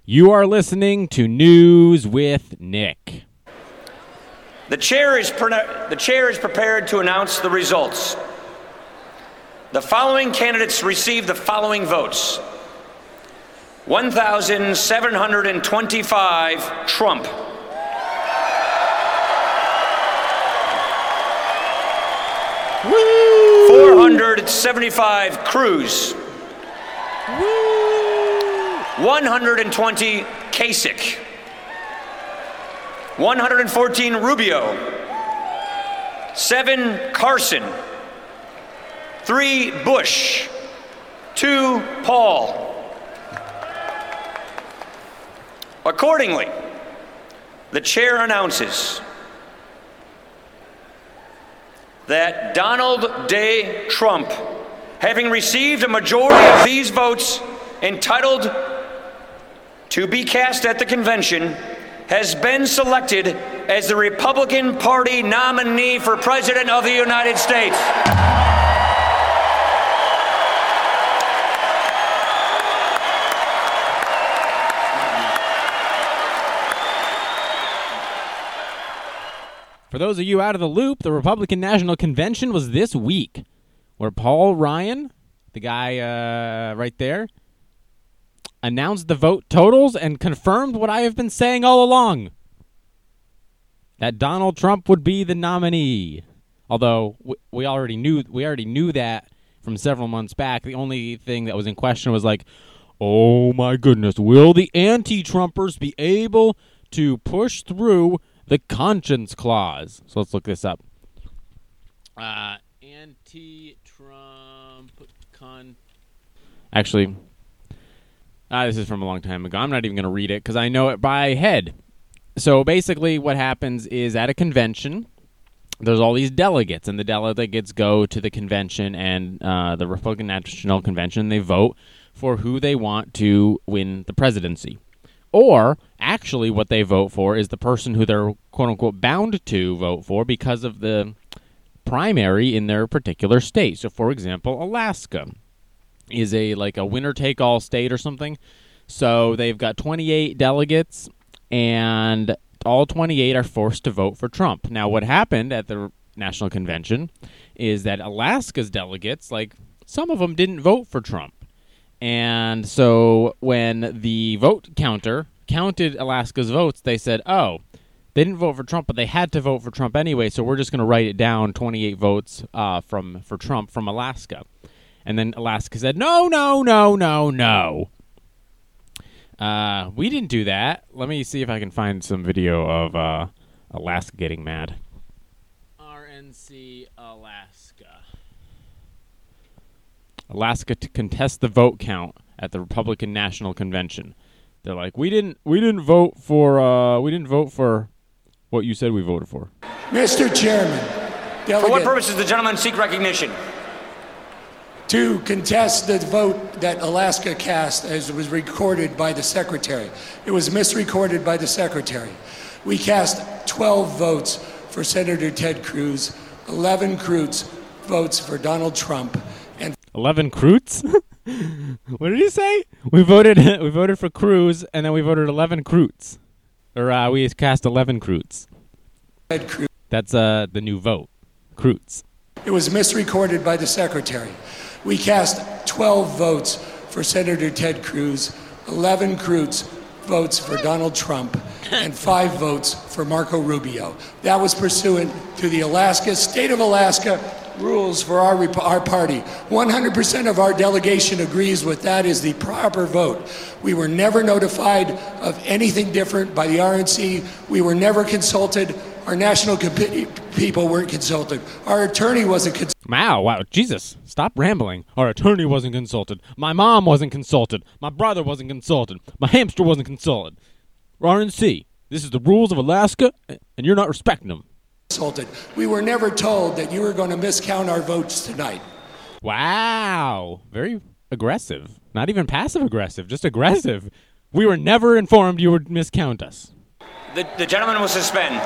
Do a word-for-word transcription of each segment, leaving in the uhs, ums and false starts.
You are listening to News with Nick. The chair is pre- the chair is prepared to announce the results. The following candidates received the following votes. one thousand seven hundred twenty-five, Trump. Woo! four hundred seventy-five, Cruz. Woo! one hundred twenty, Kasich. one hundred fourteen, Rubio. seven, Carson. three, Bush. two, Paul. Accordingly, the chair announces that Donald J. Trump, having received a majority of these votes entitled to be cast at the convention, has been selected as the Republican Party nominee for President of the United States. For those of you out of the loop, the Republican National Convention was this week, where Paul Ryan, the guy uh, right there, announced the vote totals and confirmed what I have been saying all along, that Donald Trump would be the nominee. Although we already knew we already knew that from several months back. The only thing that was in question was like, oh my goodness, will the anti-Trumpers be able to push through the conscience clause? So let's look this up. Uh, anti-Trump con. Actually, uh, this is from a long time ago. I'm not even going to read it because I know it by head. So basically, what happens is at a convention, there's all these delegates, and the delegates go to the convention and uh, the Republican National Convention. They vote for who they want to win the presidency. Or, actually, what they vote for is the person who they're, quote-unquote, bound to vote for because of the primary in their particular state. So, for example, Alaska is a like a winner-take-all state or something. So, they've got twenty-eight delegates, and all twenty-eight are forced to vote for Trump. Now, what happened at the National Convention is that Alaska's delegates, like, some of them didn't vote for Trump. And so when the vote counter counted Alaska's votes, they said, oh, they didn't vote for Trump, but they had to vote for Trump anyway, so we're just going to write it down, twenty-eight votes uh, from for Trump from Alaska. And then Alaska said, no, no, no, no, no. Uh, we didn't do that. Let me see if I can find some video of uh, Alaska getting mad. R N C Alaska. Alaska to contest the vote count at the Republican National Convention. They're like, we didn't, we didn't vote for, uh, we didn't vote for what you said we voted for. Mister Chairman, delegate, for what purpose does the gentleman seek recognition? To contest the vote that Alaska cast as it was recorded by the Secretary. It was misrecorded by the Secretary. We cast twelve votes for Senator Ted Cruz, eleven Cruz votes for Donald Trump, and eleven Cruz? What did he say? We voted we voted for Cruz, and then we voted eleven Cruz. Or uh, we cast eleven Cruz. Ted Cruz. That's uh, the new vote. Cruz. It was misrecorded by the Secretary. We cast twelve votes for Senator Ted Cruz, eleven Cruz votes for Donald Trump, and five votes for Marco Rubio. That was pursuant to the Alaska, state of Alaska rules for our our party. one hundred percent of our delegation agrees with that is the proper vote. We were never notified of anything different by the R N C. We were never consulted. Our national committee people weren't consulted. Our attorney wasn't consulted. Wow, wow, Jesus, stop rambling. Our attorney wasn't consulted. My mom wasn't consulted. My brother wasn't consulted. My hamster wasn't consulted. R N C, this is the rules of Alaska, and you're not respecting them. Consulted. We were never told that you were going to miscount our votes tonight. Wow, very aggressive. Not even passive-aggressive, just aggressive. We were never informed you would miscount us. The, the gentleman will suspend.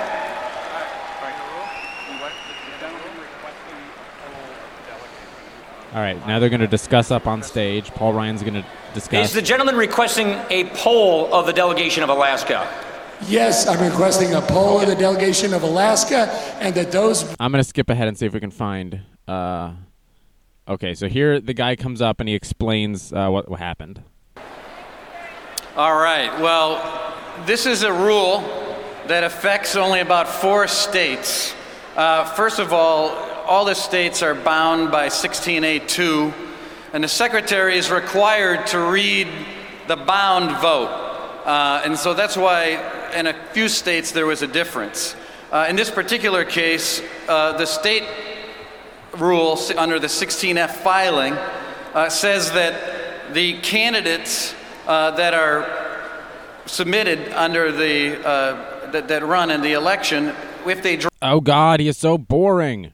All right, now they're going to discuss up on stage. Paul Ryan's going to discuss. Is the gentleman requesting a poll of the delegation of Alaska? Yes, I'm requesting a poll of the delegation of Alaska, and that those... I'm going to skip ahead and see if we can find... Uh, okay, so here the guy comes up and he explains uh, what, what happened. All right, well, this is a rule that affects only about four states. Uh, first of all, all the states are bound by sixteen A two, and the secretary is required to read the bound vote. Uh, and so that's why in a few states there was a difference. Uh, in this particular case, uh, the state rule under the sixteen F filing uh, says that the candidates uh, that are submitted under the, uh, that, that run in the election, if they... Oh, God, he is so boring.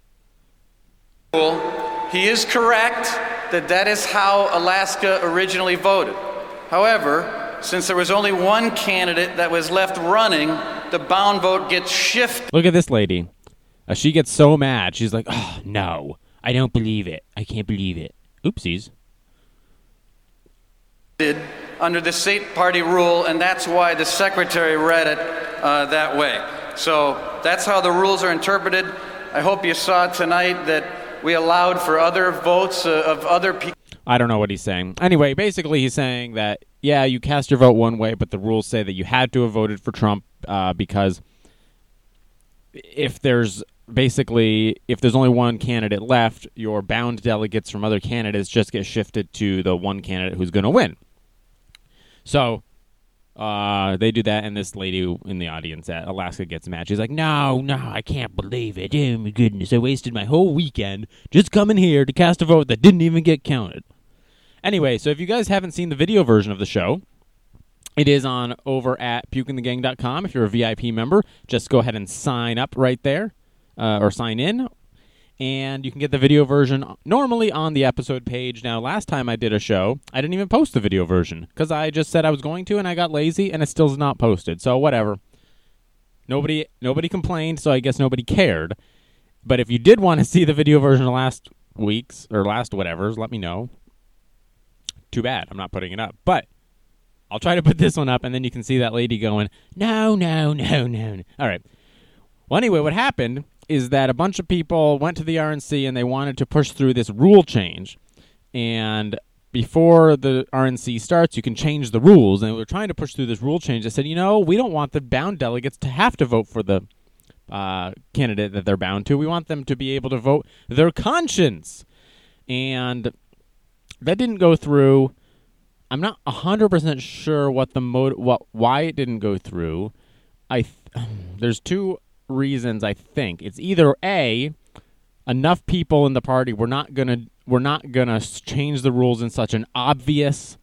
He is correct that that is how Alaska originally voted. However, since there was only one candidate that was left running, the bound vote gets shifted. Look at this lady. Uh, she gets so mad. She's like, oh, no, I don't believe it. I can't believe it. Oopsies. Under the state party rule, and that's why the secretary read it uh, that way. So that's how the rules are interpreted. I hope you saw tonight that we allowed for other votes uh, of other people. I don't know what he's saying. Anyway, basically he's saying that, yeah, you cast your vote one way, but the rules say that you had to have voted for Trump uh, because if there's basically, if there's only one candidate left, your bound delegates from other candidates just get shifted to the one candidate who's going to win. So uh, they do that, and this lady in the audience at Alaska gets mad. She's like, no, no, I can't believe it. Oh, my goodness, I wasted my whole weekend just coming here to cast a vote that didn't even get counted. Anyway, so if you guys haven't seen the video version of the show, it is on over at puke in the gang dot com. If you're a V I P member, just go ahead and sign up right there, uh, or sign in, and you can get the video version normally on the episode page. Now, last time I did a show, I didn't even post the video version because I just said I was going to, and I got lazy, and it still's not posted. So whatever. Nobody, nobody complained, so I guess nobody cared. But if you did want to see the video version of last week's or last whatever's, let me know. Too bad I'm not putting it up, but I'll try to put this one up, and then you can see that lady going, no, no, no, no. All right. Well, anyway, what happened is that a bunch of people went to the R N C, and they wanted to push through this rule change. And before the R N C starts, you can change the rules. And we were trying to push through this rule change. They said, you know, we don't want the bound delegates to have to vote for the uh, candidate that they're bound to. We want them to be able to vote their conscience. And that didn't go through. I'm not one hundred percent sure what the mode, what why it didn't go through. I th- there's two reasons. I think it's either A, enough people in the party were not gonna we're not gonna change the rules in such an obvious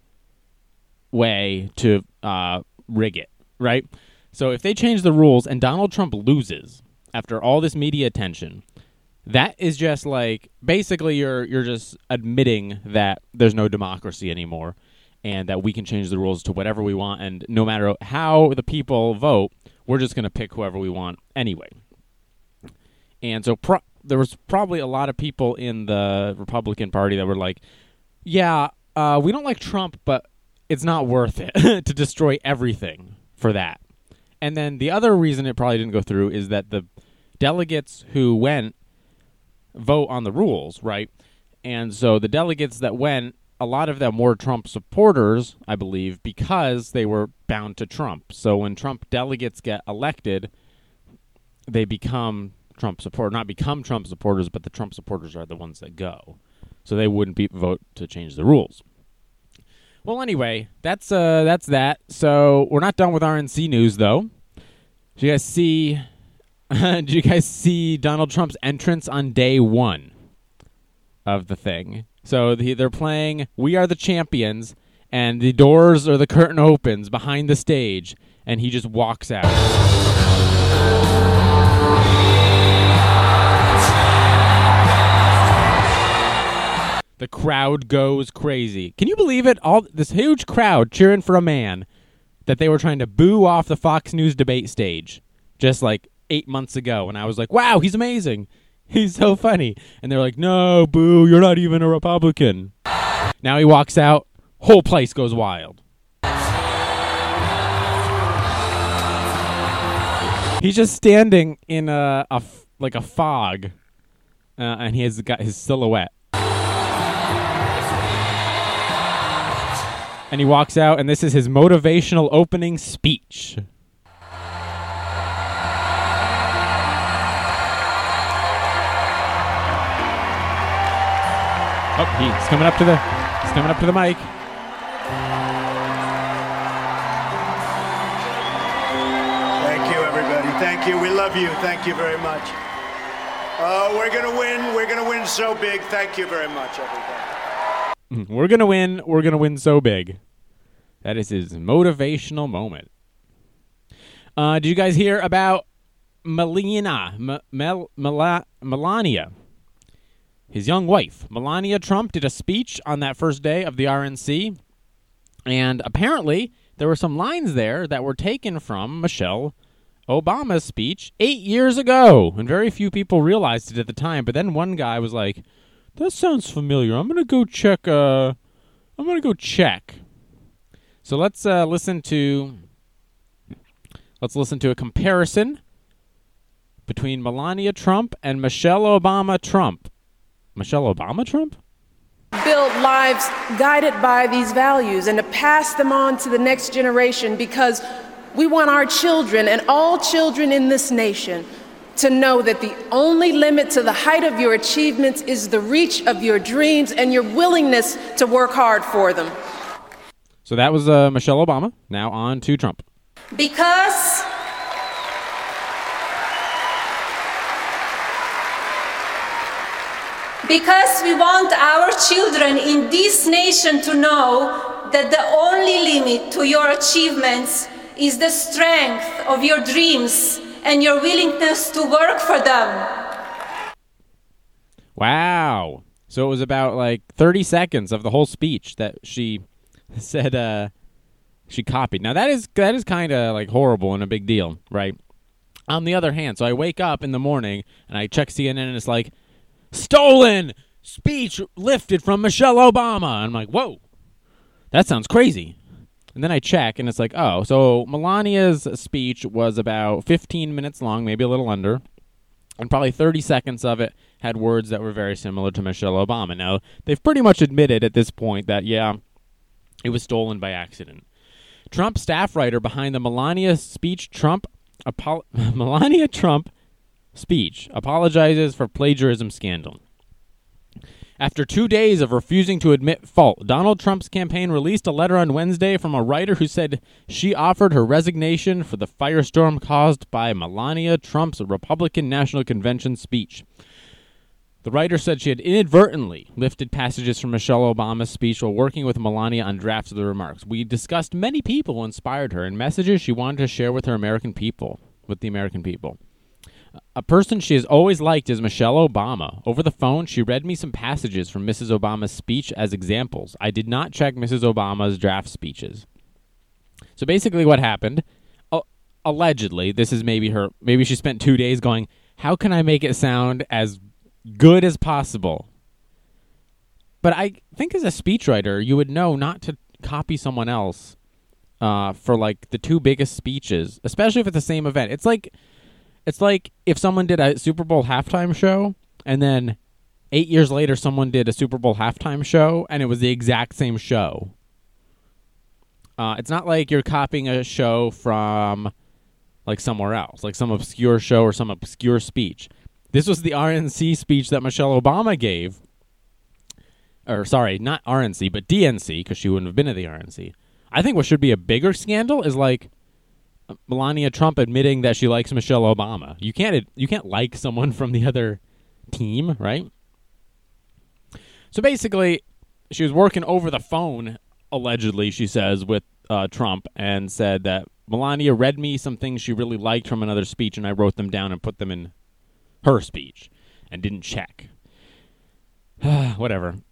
way to uh, rig it, right? So if they change the rules and Donald Trump loses after all this media attention, that is just like basically you're you're just admitting that there's no democracy anymore, and that we can change the rules to whatever we want, and no matter how the people vote, we're just going to pick whoever we want anyway. And so pro- there was probably a lot of people in the Republican Party that were like, yeah, uh, we don't like Trump, but it's not worth it to destroy everything for that. And then the other reason it probably didn't go through is that the delegates who went vote on the rules, right? And so the delegates that went, a lot of them were Trump supporters, I believe, because they were bound to Trump. So when Trump delegates get elected, they become Trump supporters. Not become Trump supporters, but the Trump supporters are the ones that go. So they wouldn't be vote to change the rules. Well, anyway, that's uh, that's that. So we're not done with R N C news, though. Did you guys see? Did you guys see Donald Trump's entrance on day one of the thing? So the, they're playing "We Are the Champions," and the doors or the curtain opens behind the stage, and he just walks out. The crowd goes crazy. Can you believe it? All this huge crowd cheering for a man that they were trying to boo off the Fox News debate stage just like eight months ago, and I was like, wow, he's amazing. He's so funny. And they're like, no, boo, you're not even a Republican. Now he walks out Whole place goes wild. He's just standing in a, a f- like a fog, uh, and he has got his silhouette. And he walks out, and this is his motivational opening speech. Oh, he's coming up to the, he's coming up to the mic. Thank you, everybody. Thank you. We love you. Thank you very much. Uh, we're gonna win. We're gonna win so big. Thank you very much, everybody. We're gonna win. We're gonna win so big. That is his motivational moment. Uh, did you guys hear about Melania, M- Mel- Mel- Melania? His young wife, Melania Trump, did a speech on that first day of the R N C, and apparently there were some lines there that were taken from Michelle Obama's speech eight years ago, and very few people realized it at the time. But then one guy was like, "That sounds familiar. I'm gonna go check. Uh, I'm gonna go check." So let's uh, listen to let's listen to a comparison between Melania Trump and Michelle Obama Trump. Michelle Obama Trump? Build lives guided by these values and to pass them on to the next generation, because we want our children and all children in this nation to know that the only limit to the height of your achievements is the reach of your dreams and your willingness to work hard for them. So that was uh, Michelle Obama. Now on to Trump. Because Because we want our children in this nation to know that the only limit to your achievements is the strength of your dreams and your willingness to work for them. Wow. So it was about like thirty seconds of the whole speech that she said uh, she copied. Now that is that is kind of like horrible and a big deal, right? On the other hand, so I wake up in the morning and I check C N N and it's like, stolen speech lifted from Michelle Obama. I'm like, whoa, that sounds crazy. And then I check, and it's like, oh, so Melania's speech was about fifteen minutes long, maybe a little under, and probably thirty seconds of it had words that were very similar to Michelle Obama. Now, they've pretty much admitted at this point that, yeah, it was stolen by accident. Trump staff writer behind the Melania speech, Trump, apo- Melania Trump speech apologizes for plagiarism scandal. After two days of refusing to admit fault, Donald Trump's campaign released a letter on Wednesday from a writer who said she offered her resignation for the firestorm caused by Melania Trump's Republican National Convention speech. The writer said she had inadvertently lifted passages from Michelle Obama's speech while working with Melania on drafts of the remarks. We discussed many people who inspired her and messages she wanted to share with her American people, with the American people. A person she has always liked is Michelle Obama. Over the phone, she read me some passages from Missus Obama's speech as examples. I did not check Missus Obama's draft speeches. So basically what happened, uh, allegedly, this is maybe her, maybe she spent two days going, how can I make it sound as good as possible? But I think as a speechwriter, you would know not to copy someone else uh, for like the two biggest speeches, especially if it's the same event. It's like... It's like if someone did a Super Bowl halftime show, and then eight years later someone did a Super Bowl halftime show, and it was the exact same show. Uh, it's not like you're copying a show from like somewhere else, like some obscure show or some obscure speech. This was the R N C speech that Michelle Obama gave. Or, sorry, not R N C, but D N C, because she wouldn't have been at the R N C. I think what should be a bigger scandal is like Melania Trump admitting that she likes Michelle Obama. You can't you can't like someone from the other team, right? So basically, she was working over the phone, allegedly, she says, with uh, Trump, and said that Melania read me some things she really liked from another speech, and I wrote them down and put them in her speech, and didn't check. Whatever.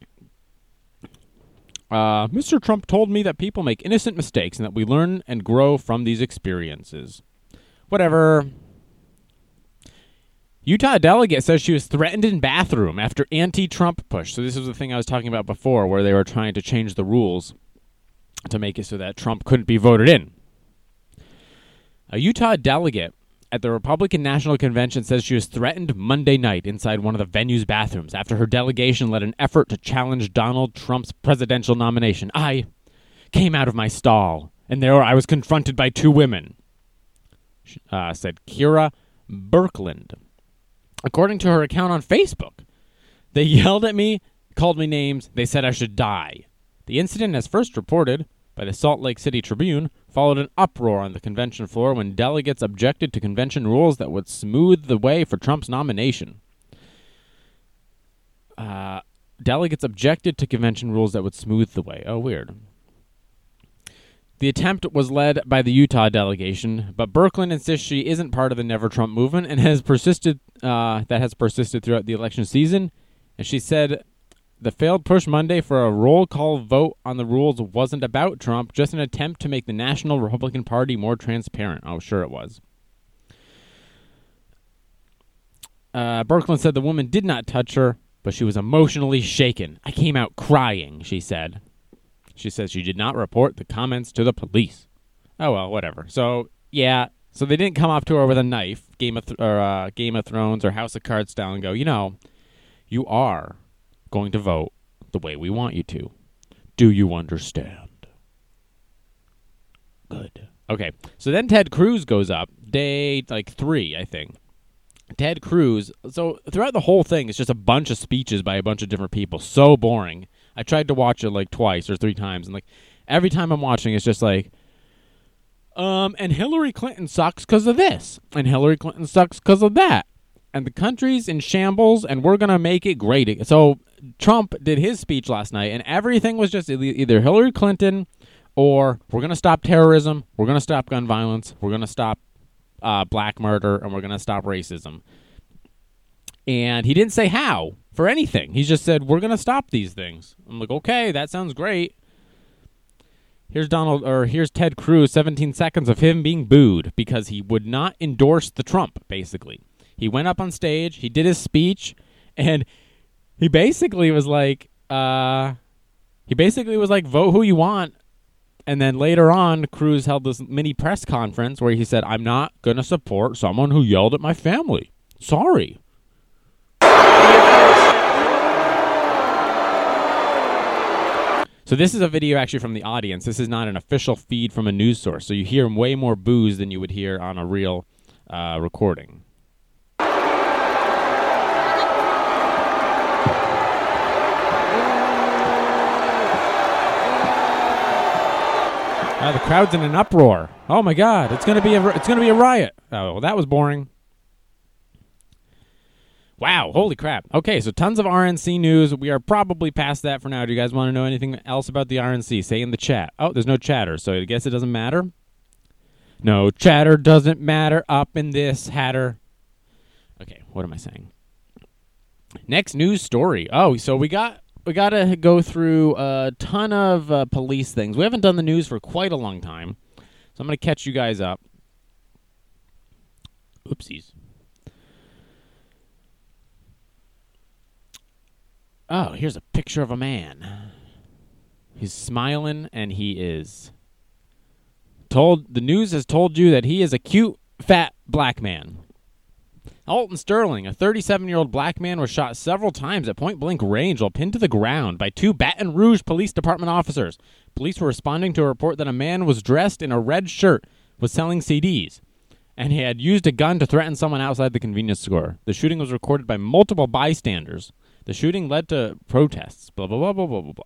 Uh, Mister Trump told me that people make innocent mistakes and that we learn and grow from these experiences. Whatever. Utah delegate says she was threatened in bathroom after anti-Trump push. So this was the thing I was talking about before, where they were trying to change the rules to make it so that Trump couldn't be voted in. A Utah delegate at the Republican National Convention says she was threatened Monday night inside one of the venue's bathrooms after her delegation led an effort to challenge Donald Trump's presidential nomination. I came out of my stall, and there I was confronted by two women, uh, said Kira Birkland. According to her account on Facebook, they yelled at me, called me names, they said I should die. The incident, as first reported by the Salt Lake City Tribune, followed an uproar on the convention floor when delegates objected to convention rules that would smooth the way for Trump's nomination. Uh, delegates objected to convention rules that would smooth the way. Oh, weird. The attempt was led by the Utah delegation, but Birkland insists she isn't part of the Never Trump movement and has persisted. Uh, that has persisted throughout the election season. And she said the failed push Monday for a roll call vote on the rules wasn't about Trump, just an attempt to make the National Republican Party more transparent. Oh, sure it was. Uh, Birkland said the woman did not touch her, but she was emotionally shaken. I came out crying, she said. She says she did not report the comments to the police. Oh, well, whatever. So, yeah. So they didn't come up to her with a knife, Game of, Th- or, uh, Game of Thrones or House of Cards style, and go, you know, you are going to vote the way we want you to. Do you understand? Good. Okay. So then Ted Cruz goes up. Day, like, three, I think. Ted Cruz. So throughout the whole thing, it's just a bunch of speeches by a bunch of different people. So boring. I tried to watch it like twice or three times, and like every time I'm watching, it's just like, um, and Hillary Clinton sucks because of this, and Hillary Clinton sucks because of that, and the country's in shambles, and we're gonna make it great. So Trump did his speech last night, and everything was just either Hillary Clinton or we're gonna stop terrorism, we're gonna stop gun violence, we're gonna stop uh, black murder, and we're gonna stop racism. And he didn't say how for anything. He just said, we're going to stop these things. I'm like, okay, that sounds great. Here's Donald, or here's Ted Cruz, seventeen seconds of him being booed because he would not endorse the Trump, basically. He went up on stage, he did his speech, and he basically was like, uh, he basically was like, vote who you want. And then later on, Cruz held this mini press conference where he said, I'm not going to support someone who yelled at my family. Sorry. So this is a video actually from the audience. This is not an official feed from a news source. So you hear way more boos than you would hear on a real uh, recording. Uh, the crowd's in an uproar. Oh my God! It's gonna be a it's gonna be a riot. Oh, well, that was boring. Wow, holy crap. Okay, so tons of R N C news. We are probably past that for now. Do you guys want to know anything else about the R N C? Say in the chat. Oh, there's no chatter, so I guess it doesn't matter. No chatter doesn't matter up in this hatter. Okay, what am I saying? Next news story. Oh, so we got we got to go through a ton of uh, police things. We haven't done the news for quite a long time, so I'm going to catch you guys up. Oopsies. Oh, here's a picture of a man. He's smiling, and he is told. The news has told you that he is a cute, fat black man. Alton Sterling, a thirty-seven-year-old black man, was shot several times at point-blank range while pinned to the ground by two Baton Rouge Police Department officers. Police were responding to a report that a man was dressed in a red shirt, was selling C Ds, and he had used a gun to threaten someone outside the convenience store. The shooting was recorded by multiple bystanders. The shooting led to protests. Blah, blah, blah, blah, blah, blah,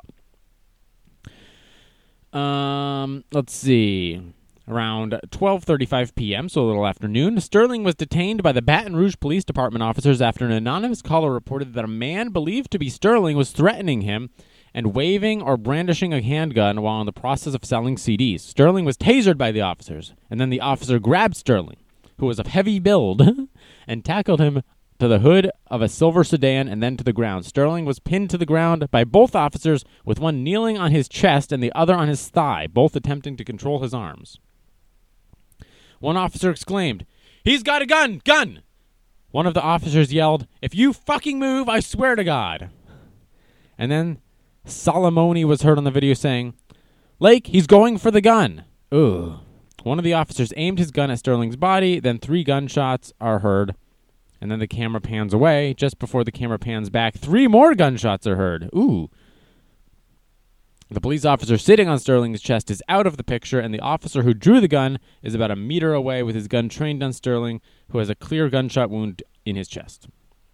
blah. Um, let's see. Around twelve thirty-five p.m., so a little afternoon, Sterling was detained by the Baton Rouge Police Department officers after an anonymous caller reported that a man believed to be Sterling was threatening him and waving or brandishing a handgun while in the process of selling C Ds. Sterling was tasered by the officers, and then the officer grabbed Sterling, who was of heavy build, and tackled him to the hood of a silver sedan and then to the ground. Sterling was pinned to the ground by both officers, with one kneeling on his chest and the other on his thigh, both attempting to control his arms. One officer exclaimed, "He's got a gun! Gun!" One of the officers yelled, "If you fucking move, I swear to God." And then Solomoni was heard on the video saying, "Lake, he's going for the gun." Ugh. One of the officers aimed his gun at Sterling's body, then three gunshots are heard, and then the camera pans away. Just before the camera pans back, three more gunshots are heard. Ooh. The police officer sitting on Sterling's chest is out of the picture, and the officer who drew the gun is about a meter away with his gun trained on Sterling, who has a clear gunshot wound in his chest.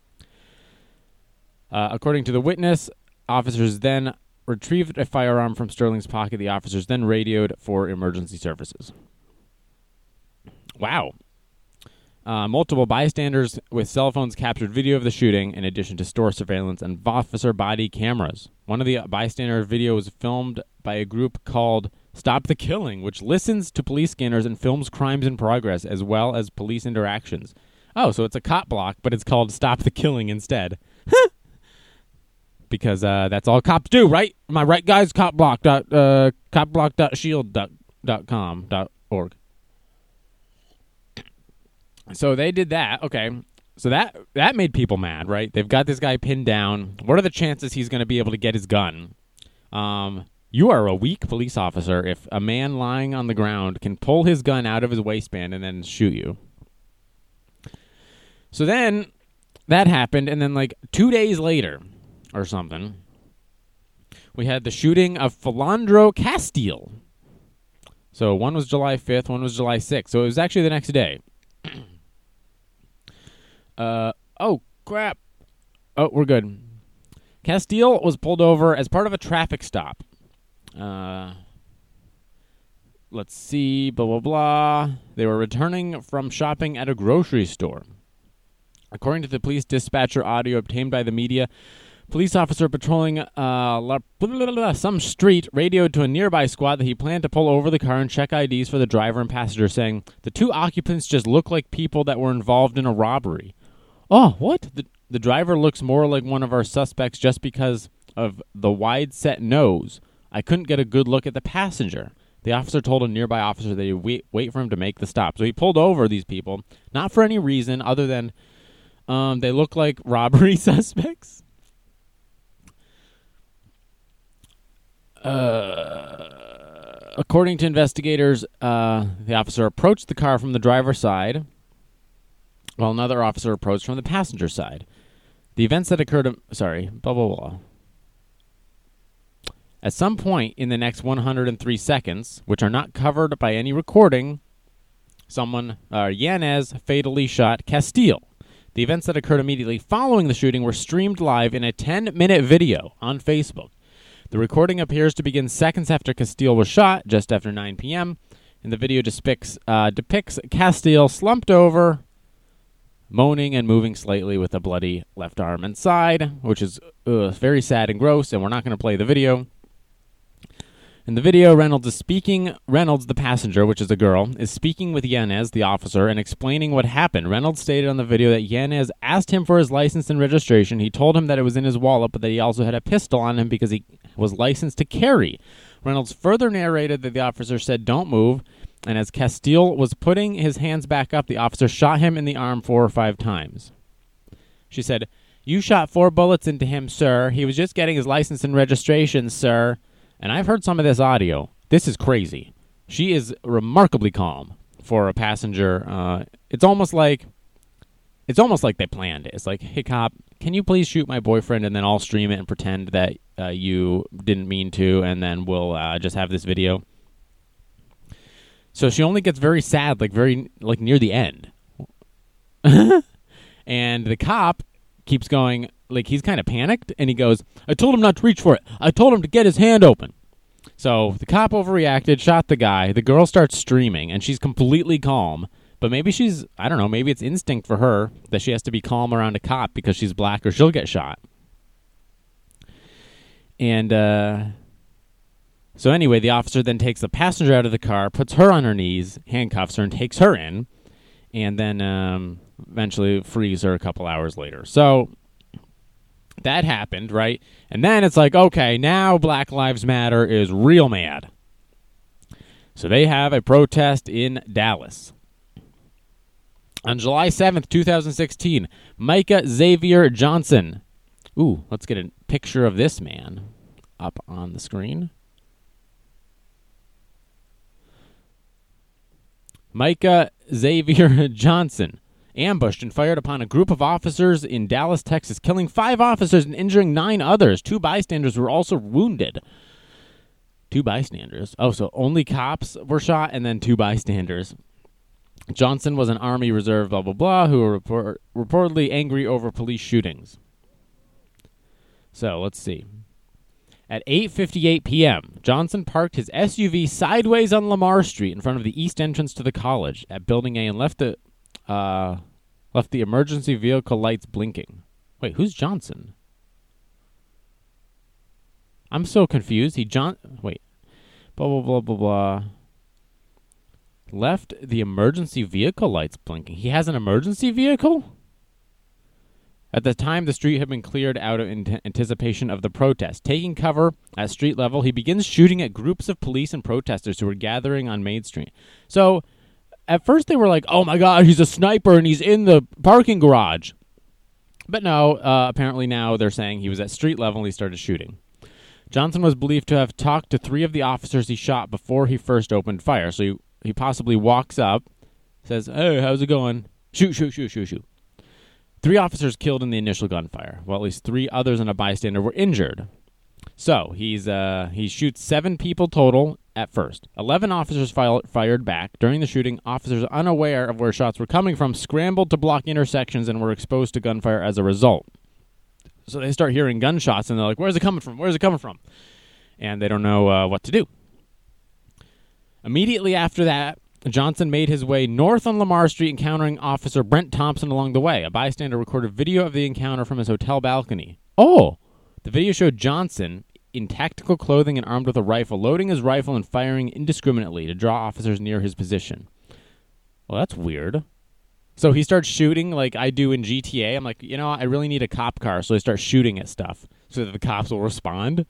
Uh, according to the witness, officers then retrieved a firearm from Sterling's pocket. The officers then radioed for emergency services. Wow. Uh, multiple bystanders with cell phones captured video of the shooting, in addition to store surveillance and officer body cameras. One of the bystander video was filmed by a group called Stop the Killing, which listens to police scanners and films crimes in progress, as well as police interactions. Oh, so it's a cop block, but it's called Stop the Killing instead. Because uh, that's all cops do, right? Am I right, guys? Copblock dot uh, copblock dot shield dot com dot org. So they did that. Okay. So that that made people mad, right? They've got this guy pinned down. What are the chances he's going to be able to get his gun? Um, you are a weak police officer if a man lying on the ground can pull his gun out of his waistband and then shoot you. So then that happened, and then like two days later or something, we had the shooting of Philandro Castile. So one was July fifth, one was July sixth. So it was actually the next day. Uh, oh, crap. Oh, we're good. Castile was pulled over as part of a traffic stop. Uh, let's see, blah, blah, blah. They were returning from shopping at a grocery store. According to the police dispatcher audio obtained by the media, police officer patrolling uh, la, blah, blah, blah, some street radioed to a nearby squad that he planned to pull over the car and check I Ds for the driver and passenger, saying, "The two occupants just look like people that were involved in a robbery." Oh, what? The, the driver looks more like one of our suspects just because of the wide-set nose. I couldn't get a good look at the passenger. The officer told a nearby officer that he'd wait, wait for him to make the stop. So he pulled over these people, not for any reason other than um, they look like robbery suspects. Uh, according to investigators, uh, the officer approached the car from the driver's side, while another officer approached from the passenger side. The events that occurred... Sorry, blah, blah, blah. At some point in the next one hundred three seconds, which are not covered by any recording, someone, uh, Yanez, fatally shot Castile. The events that occurred immediately following the shooting were streamed live in a ten-minute video on Facebook. The recording appears to begin seconds after Castile was shot, just after nine p.m., and the video depicts, uh, depicts Castile slumped over, moaning and moving slightly with a bloody left arm and side, which is uh, very sad and gross, and we're not going to play the video. In the video, Reynolds is speaking, Reynolds, the passenger, which is a girl, is speaking with Yanez, the officer, and explaining what happened. Reynolds stated on the video that Yanez asked him for his license and registration. He told him that it was in his wallet, but that he also had a pistol on him because he was licensed to carry. Reynolds further narrated that the officer said, "Don't move," and as Castile was putting his hands back up, the officer shot him in the arm four or five times. She said, "You shot four bullets into him, sir. He was just getting his license and registration, sir." And I've heard some of this audio. This is crazy. She is remarkably calm for a passenger. Uh, it's almost like it's almost like they planned it. It's like, "Hey, cop, can you please shoot my boyfriend, and then I'll stream it and pretend that uh, you didn't mean to, and then we'll uh, just have this video." So she only gets very sad, like very like near the end. And the cop keeps going, like he's kind of panicked, and he goes, "I told him not to reach for it. I told him to get his hand open." So the cop overreacted, shot the guy. The girl starts streaming, and she's completely calm. But maybe she's, I don't know, maybe it's instinct for her that she has to be calm around a cop because she's black or she'll get shot. And, uh... So anyway, the officer then takes the passenger out of the car, puts her on her knees, handcuffs her, and takes her in, and then um, eventually frees her a couple hours later. So that happened, right? And then it's like, okay, now Black Lives Matter is real mad. So they have a protest in Dallas. On July seventh, twenty sixteen, Micah Xavier Johnson. Ooh, let's get a picture of this man up on the screen. Micah Xavier Johnson ambushed and fired upon a group of officers in Dallas, Texas, killing five officers and injuring nine others. Two bystanders were also wounded. Two bystanders. Oh, so only cops were shot and then two bystanders. Johnson was an Army Reserve, blah, blah, blah, who were report- reportedly angry over police shootings. So, let's see. At eight fifty-eight p.m., Johnson parked his S U V sideways on Lamar Street in front of the east entrance to the college at Building A and left the, uh, left the emergency vehicle lights blinking. Wait, who's Johnson? I'm so confused. He John... Wait. Blah, blah, blah, blah, blah. Left the emergency vehicle lights blinking. He has an emergency vehicle? At the time, the street had been cleared out in t- anticipation of the protest. Taking cover at street level, he begins shooting at groups of police and protesters who were gathering on Main Street. So, at first they were like, oh my god, he's a sniper and he's in the parking garage. But no, uh, apparently now they're saying he was at street level and he started shooting. Johnson was believed to have talked to three of the officers he shot before he first opened fire. So he, he possibly walks up, says, hey, how's it going? Shoot, shoot, shoot, shoot, shoot. Three officers killed in the initial gunfire, while at least three others and a bystander were injured. So he's uh, he shoots seven people total at first. Eleven officers fi- fired back. During the shooting, officers unaware of where shots were coming from scrambled to block intersections and were exposed to gunfire as a result. So they start hearing gunshots, and they're like, where's it coming from? Where's it coming from? And they don't know uh, what to do. Immediately after that, Johnson made his way north on Lamar Street, encountering Officer Brent Thompson along the way. A bystander recorded video of the encounter from his hotel balcony. Oh! The video showed Johnson, in tactical clothing and armed with a rifle, loading his rifle and firing indiscriminately to draw officers near his position. Well, that's weird. So he starts shooting like I do in G T A. I'm like, you know, I really need a cop car, so I start shooting at stuff so that the cops will respond.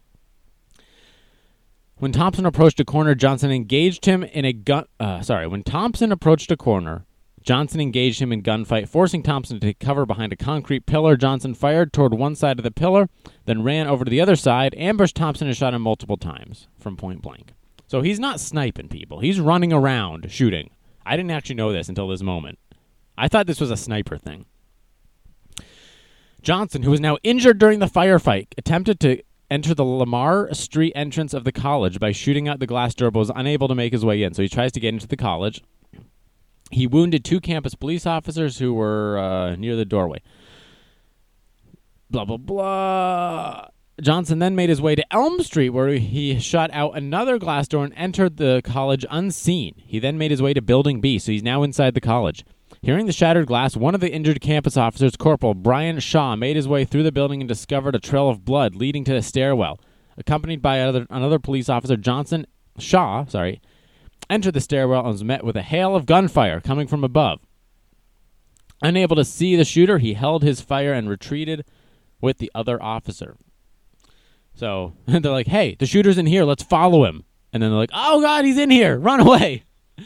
When Thompson approached a corner, Johnson engaged him in a gun... Uh, sorry, when Thompson approached a corner, Johnson engaged him in gunfight, forcing Thompson to take cover behind a concrete pillar. Johnson fired toward one side of the pillar, then ran over to the other side, ambushed Thompson, and shot him multiple times from point blank. So he's not sniping people. He's running around shooting. I didn't actually know this until this moment. I thought this was a sniper thing. Johnson, who was now injured during the firefight, attempted to enter the Lamar Street entrance of the college by shooting out the glass door, but was unable to make his way in. So he tries to get into the college. He wounded two campus police officers who were uh, near the doorway. Blah, blah, blah. Johnson then made his way to Elm Street, where he shot out another glass door and entered the college unseen. He then made his way to Building B, so he's now inside the college. Hearing the shattered glass, one of the injured campus officers, Corporal Brian Shaw, made his way through the building and discovered a trail of blood leading to the stairwell. Accompanied by another, another police officer, Johnson Shaw, sorry, entered the stairwell and was met with a hail of gunfire coming from above. Unable to see the shooter, he held his fire and retreated with the other officer. So they're like, hey, the shooter's in here, let's follow him. And then they're like, oh God, he's in here, run away.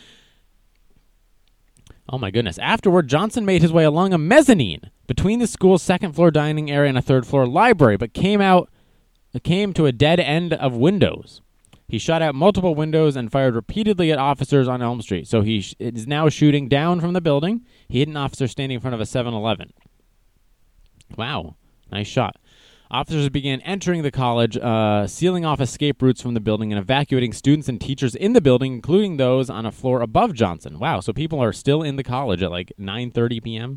Oh my goodness. Afterward, Johnson made his way along a mezzanine between the school's second floor dining area and a third floor library, but came out came to a dead end of windows. He shot out multiple windows and fired repeatedly at officers on Elm Street. So he sh- is now shooting down from the building. He hit an officer standing in front of a seven eleven. Wow. Nice shot. Officers began entering the college, uh, sealing off escape routes from the building and evacuating students and teachers in the building, including those on a floor above Johnson. Wow, so people are still in the college at like nine thirty p.m.?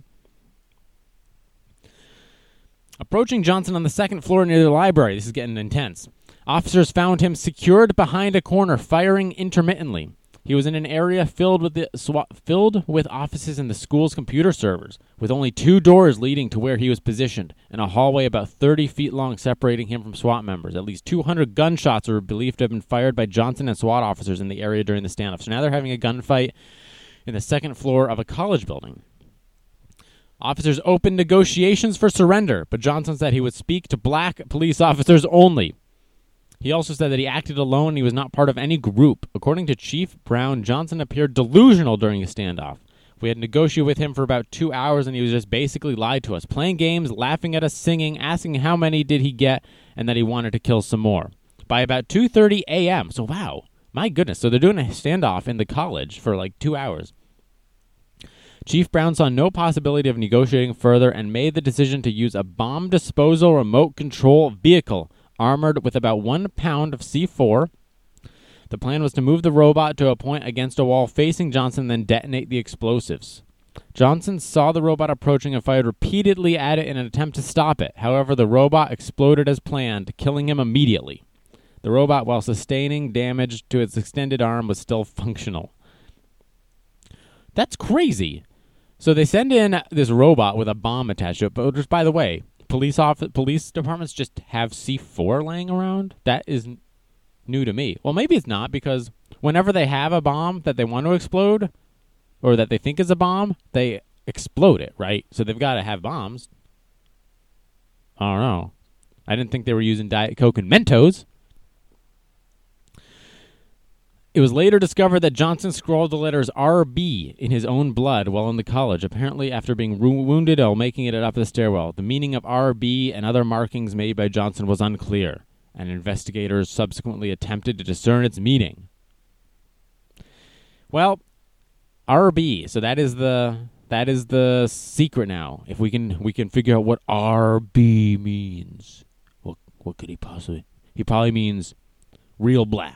Approaching Johnson on the second floor near the library, this is getting intense. Officers found him secured behind a corner, firing intermittently. He was in an area filled with the sw- filled with offices and the school's computer servers, with only two doors leading to where he was positioned, and a hallway about thirty feet long separating him from SWAT members. At least two hundred gunshots were believed to have been fired by Johnson and SWAT officers in the area during the standoff. So now they're having a gunfight in the second floor of a college building. Officers opened negotiations for surrender, but Johnson said he would speak to black police officers only. He also said that he acted alone and he was not part of any group. According to Chief Brown, Johnson appeared delusional during a standoff, We had negotiated with him for about two hours, and he was just basically lied to us, playing games, laughing at us, singing, asking how many did he get, and that he wanted to kill some more. By about two thirty a.m., so wow, my goodness, so they're doing a standoff in the college for like two hours. Chief Brown saw no possibility of negotiating further and made the decision to use a bomb disposal remote control vehicle armored with about one pound of C four. The plan was to move the robot to a point against a wall facing Johnson, then detonate the explosives. Johnson saw the robot approaching and fired repeatedly at it in an attempt to stop it. However, the robot exploded as planned, killing him immediately. The robot, while sustaining damage to its extended arm, was still functional. That's crazy. So they send in this robot with a bomb attached to it, but just by the way, police office, police departments just have C four laying around? That is new to me. Well, maybe it's not, because whenever they have a bomb that they want to explode, or that they think is a bomb, they explode it, right? So they've got to have bombs. I don't know. I didn't think they were using Diet Coke and Mentos. It was later discovered that Johnson scrawled the letters R B in his own blood while in the college, apparently after being ro- wounded while making it up the stairwell. The meaning of R B and other markings made by Johnson was unclear, and investigators subsequently attempted to discern its meaning. Well, R B, so that is the that is the secret now. If we can we can figure out what R B means. What what could he possibly? He probably means real black.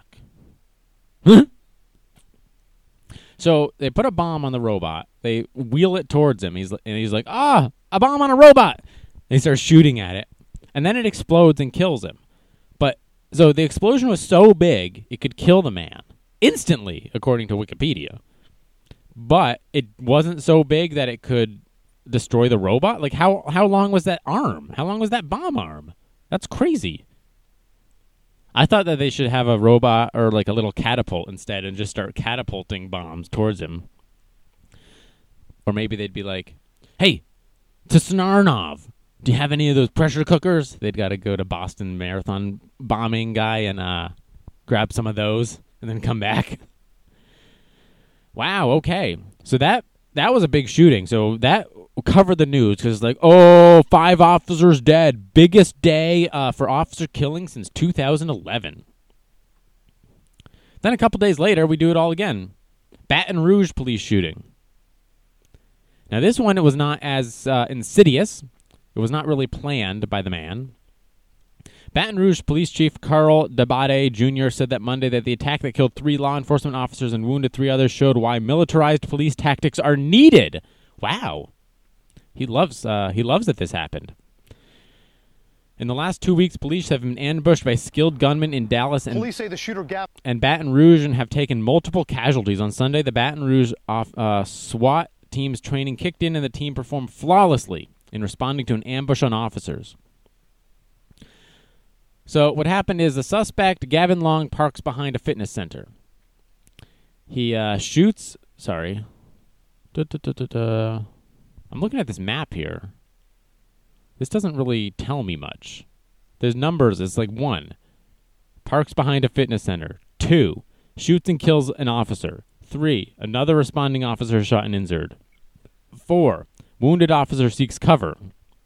So they put a bomb on the robot. They wheel it towards him. He's and he's like, ah, a bomb on a robot. And he starts shooting at it, and then it explodes and kills him. But so the explosion was so big it could kill the man instantly, according to Wikipedia. But it wasn't so big that it could destroy the robot. Like how how long was that arm? How long was that bomb arm? That's crazy. I thought that they should have a robot or like a little catapult instead and just start catapulting bombs towards him. Or maybe they'd be like, hey, to Snarnov, do you have any of those pressure cookers? They'd got to go to Boston Marathon bombing guy and uh, grab some of those and then come back. Wow, okay. So that that was a big shooting. So that covered the news because, like, oh, five officers dead. Biggest day uh, for officer killing since two thousand eleven. Then a couple days later, we do it all again. Baton Rouge police shooting. Now, this one, it was not as uh, insidious. It was not really planned by the man. Baton Rouge Police Chief Carl Dabate Junior said that Monday that the attack that killed three law enforcement officers and wounded three others showed why militarized police tactics are needed. Wow. He loves uh, he loves that this happened. In the last two weeks, police have been ambushed by skilled gunmen in Dallas and, police say the shooter gap- and Baton Rouge and have taken multiple casualties. On Sunday, the Baton Rouge off, uh, SWAT team's training kicked in and the team performed flawlessly in responding to an ambush on officers. So what happened is the suspect, Gavin Long, parks behind a fitness center. He uh, shoots... Sorry. Da, da, da, da, da. I'm looking at this map here. This doesn't really tell me much. There's numbers. It's like one. Parks behind a fitness center. Two. Shoots and kills an officer. Three. Another responding officer shot and injured. Four. Wounded officer seeks cover.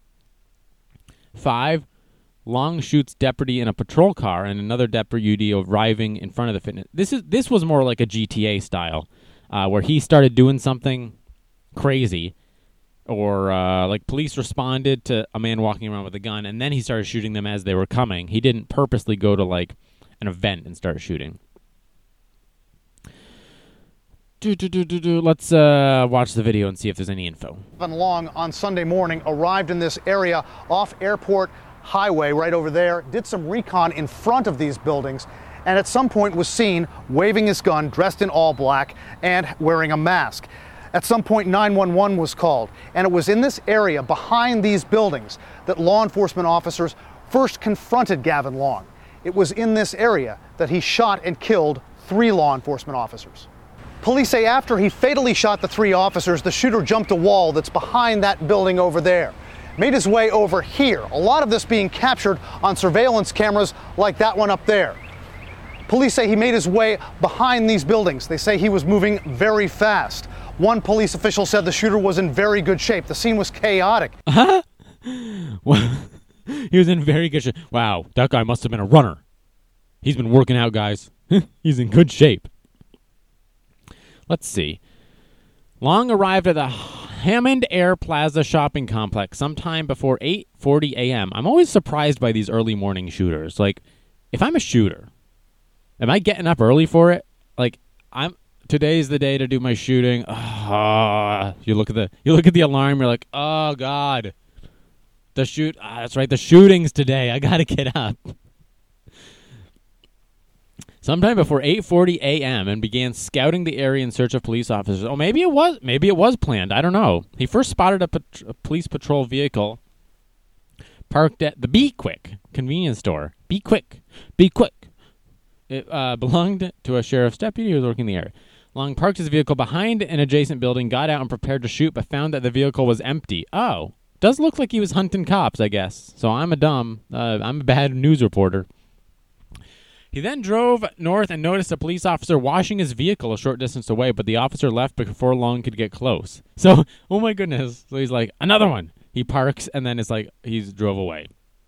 Five. Long shoots deputy in a patrol car and another deputy arriving in front of the fitness. This is this was more like a G T A style, uh, where he started doing something crazy, or uh, like police responded to a man walking around with a gun, and then he started shooting them as they were coming. He didn't purposely go to like an event and start shooting. Do, do, do, do, do. Let's uh, watch the video and see if there's any info. Gavin Long on Sunday morning arrived in this area off Airport Highway right over there, did some recon in front of these buildings, and at some point was seen waving his gun, dressed in all black and wearing a mask. At some point nine one one was called, and it was in this area behind these buildings that law enforcement officers first confronted Gavin Long. It was in this area that he shot and killed three law enforcement officers. Police say after he fatally shot the three officers, the shooter jumped a wall that's behind that building over there. Made his way over here, a lot of this being captured on surveillance cameras like that one up there. Police say he made his way behind these buildings. They say he was moving very fast. One police official said the shooter was in very good shape. The scene was chaotic. Huh? Well, he was in very good shape. Wow, that guy must have been a runner. He's been working out, guys. He's in good shape. Let's see. Long arrived at the Hammond Air Plaza shopping complex sometime before eight forty a.m. I'm always surprised by these early morning shooters. Like, if I'm a shooter, am I getting up early for it? Like, I'm today's the day to do my shooting. Oh, you look at the you look at the alarm. You're like, oh God, the shoot. Ah, that's right, the shooting's today. I gotta get up. Sometime before eight forty a.m. and began scouting the area in search of police officers. Oh, maybe it was maybe it was planned. I don't know. He first spotted a, pat- a police patrol vehicle parked at the Be Quick convenience store. Be Quick. Be Quick. It uh, belonged to a sheriff's deputy who was working the area. Long parked his vehicle behind an adjacent building, got out and prepared to shoot, but found that the vehicle was empty. Oh, does look like he was hunting cops, I guess. So I'm a dumb, uh, I'm a bad news reporter. He then drove north and noticed a police officer washing his vehicle a short distance away, but the officer left before Long could get close. So, oh my goodness. So he's like, another one. He parks and then it's like he's drove away.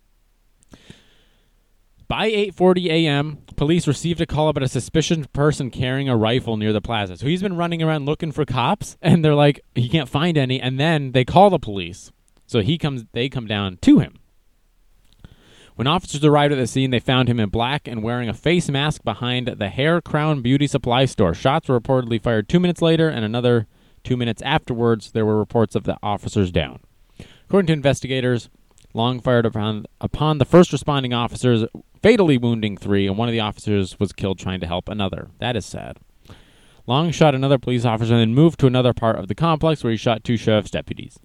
By eight forty a.m., police received a call about a suspicious person carrying a rifle near the plaza. So he's been running around looking for cops, and they're like, he can't find any, and then they call the police. So he comes, they come down to him. When officers arrived at the scene, they found him in black and wearing a face mask behind the Hair Crown Beauty Supply store. Shots were reportedly fired two minutes later, and another two minutes afterwards, there were reports of the officers down. According to investigators, Long fired upon, upon the first responding officers, fatally wounding three, and one of the officers was killed trying to help another. That is sad. Long shot another police officer and then moved to another part of the complex where he shot two sheriff's deputies.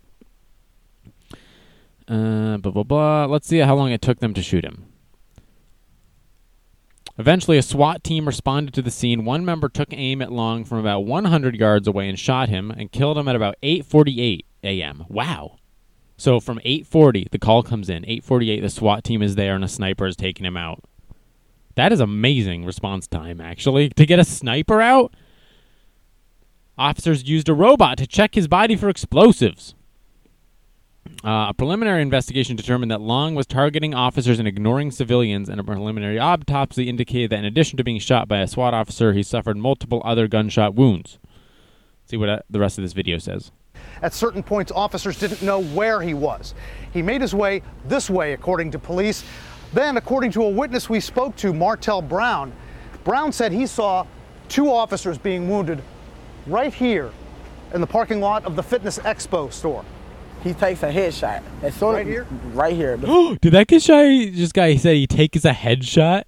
Uh, blah, blah, blah. Let's see how long it took them to shoot him. Eventually, a SWAT team responded to the scene. One member took aim at Long from about one hundred yards away and shot him and killed him at about eight forty-eight a.m. Wow. So from eight forty, the call comes in. eight forty-eight, the SWAT team is there and a sniper is taking him out. That is amazing response time, actually. To get a sniper out, officers used a robot to check his body for explosives. Uh, a preliminary investigation determined that Long was targeting officers and ignoring civilians, and a preliminary autopsy indicated that in addition to being shot by a SWAT officer, he suffered multiple other gunshot wounds. See what uh, the rest of this video says. At certain points, officers didn't know where he was. He made his way this way, according to police. Then, according to a witness we spoke to, Martell Brown, Brown said he saw two officers being wounded right here in the parking lot of the Fitness Expo store. He takes a headshot. As soon right here? Right here. Did that guy, this guy said he takes a headshot?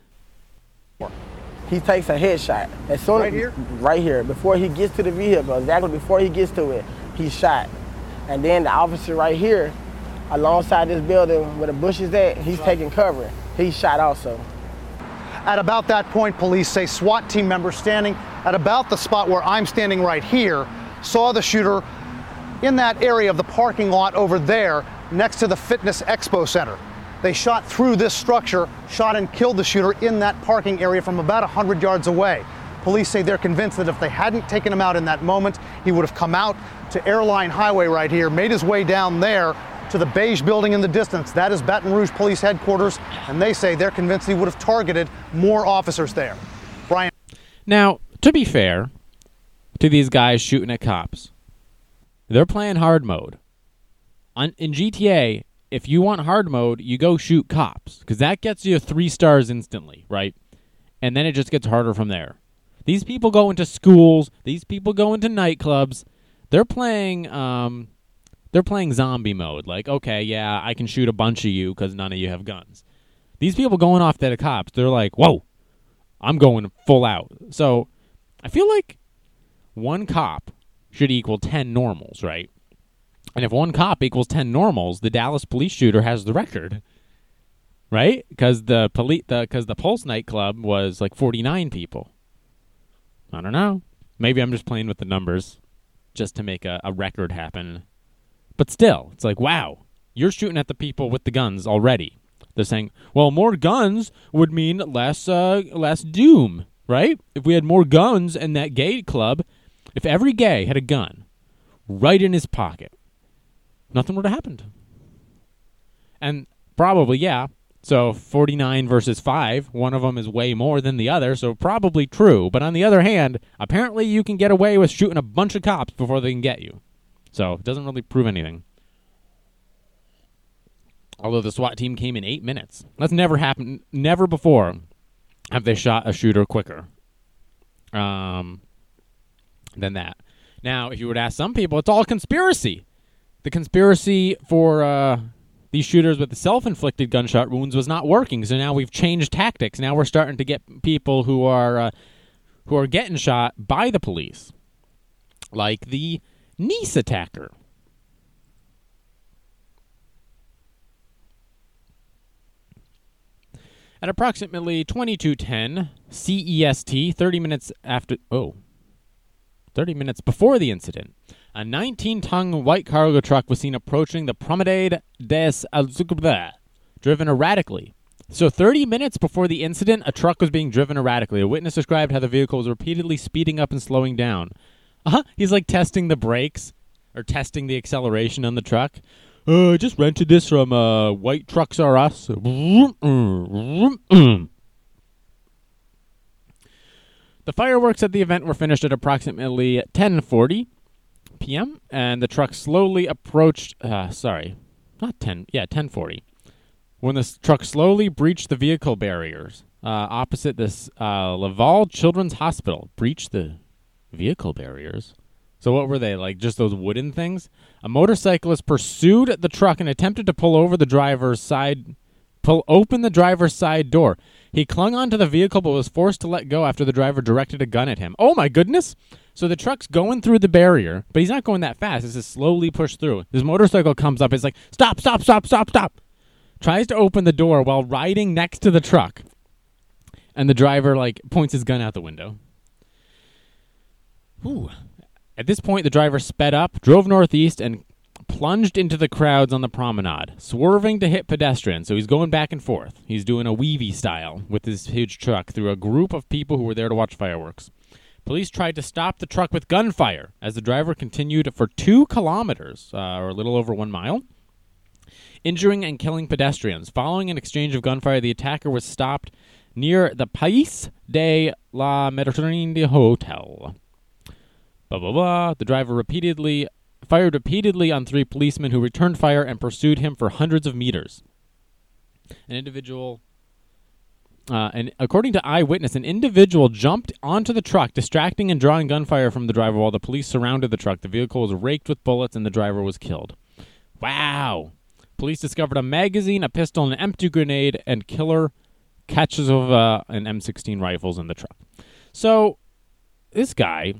He takes a headshot. As soon right here? Right here. Before he gets to the vehicle, exactly before he gets to it, he's shot. And then the officer right here, alongside this building where the bush is at, he's taking cover. He's shot also. At about that point, police say SWAT team members standing at about the spot where I'm standing right here saw the shooter in that area of the parking lot over there next to the Fitness Expo Center. They shot through this structure, shot and killed the shooter in that parking area from about one hundred yards away. Police say they're convinced that if they hadn't taken him out in that moment, he would have come out to Airline Highway right here, made his way down there to the beige building in the distance. That is Baton Rouge Police Headquarters, and they say they're convinced he would have targeted more officers there. Brian. Now, to be fair to these guys shooting at cops, they're playing hard mode. On, in G T A, if you want hard mode, you go shoot cops, because that gets you three stars instantly, right? And then it just gets harder from there. These people go into schools. These people go into nightclubs. They're playing, um, they're playing zombie mode. Like, okay, yeah, I can shoot a bunch of you because none of you have guns. These people going off the cops, they're like, whoa, I'm going full out. So I feel like one cop should equal ten normals, right? And if one cop equals ten normals, the Dallas police shooter has the record, right? Because the police, the because the Pulse nightclub was like forty-nine people. I don't know. Maybe I'm just playing with the numbers just to make a, a record happen. But still, it's like, wow, you're shooting at the people with the guns already. They're saying, well, more guns would mean less, uh, less doom, right? If we had more guns in that gay club, If every gay had a gun right in his pocket, nothing would have happened. And probably, yeah, so forty-nine versus five, one of them is way more than the other, so probably true. But on the other hand, apparently you can get away with shooting a bunch of cops before they can get you. So it doesn't really prove anything. Although the SWAT team came in eight minutes. That's never happened. Never before have they shot a shooter quicker um, than that. Now, if you were to ask some people, it's all conspiracy. The conspiracy for uh, these shooters with the self-inflicted gunshot wounds was not working, so now we've changed tactics. Now we're starting to get people who are uh, who are getting shot by the police, like the Nice attacker. At approximately twenty-two ten C E S T, thirty minutes after, oh, thirty minutes before the incident, a nineteen-ton white cargo truck was seen approaching the Promenade des Alzucbes, driven erratically. So thirty minutes before the incident, a truck was being driven erratically. A witness described how the vehicle was repeatedly speeding up and slowing down. Uh-huh, he's like testing the brakes, or testing the acceleration on the truck. Uh, I just rented this from uh, White Trucks R Us. The fireworks at the event were finished at approximately ten forty p.m., and the truck slowly approached, uh, sorry, not ten, yeah, ten forty, when the s- truck slowly breached the vehicle barriers uh, opposite this uh, Laval Children's Hospital. Breached the vehicle barriers? So what were they, like just those wooden things? A motorcyclist pursued the truck and attempted to pull over the driver's side, pull open the driver's side door. He clung onto the vehicle but was forced to let go after the driver directed a gun at him. Oh my goodness! So the truck's going through the barrier, but he's not going that fast. It's just slowly pushed through. His motorcycle comes up. It's like, stop, stop, stop, stop, stop. Tries to open the door while riding next to the truck. And the driver, like, points his gun out the window. Whew. At this point, the driver sped up, drove northeast, and plunged into the crowds on the promenade, swerving to hit pedestrians. So he's going back and forth. He's doing a weavy style with his huge truck through a group of people who were there to watch fireworks. Police tried to stop the truck with gunfire as the driver continued for two kilometers, uh, or a little over one mile, injuring and killing pedestrians. Following an exchange of gunfire, the attacker was stopped near the Pays de la Méditerranée Hotel. Blah, blah, blah. The driver repeatedly fired repeatedly on three policemen who returned fire and pursued him for hundreds of meters. An individual, uh, and according to eyewitness, an individual jumped onto the truck, distracting and drawing gunfire from the driver while the police surrounded the truck. The vehicle was raked with bullets and the driver was killed. Wow. Police discovered a magazine, a pistol, an empty grenade, and killer catches of uh, an M sixteen rifles in the truck. So, this guy...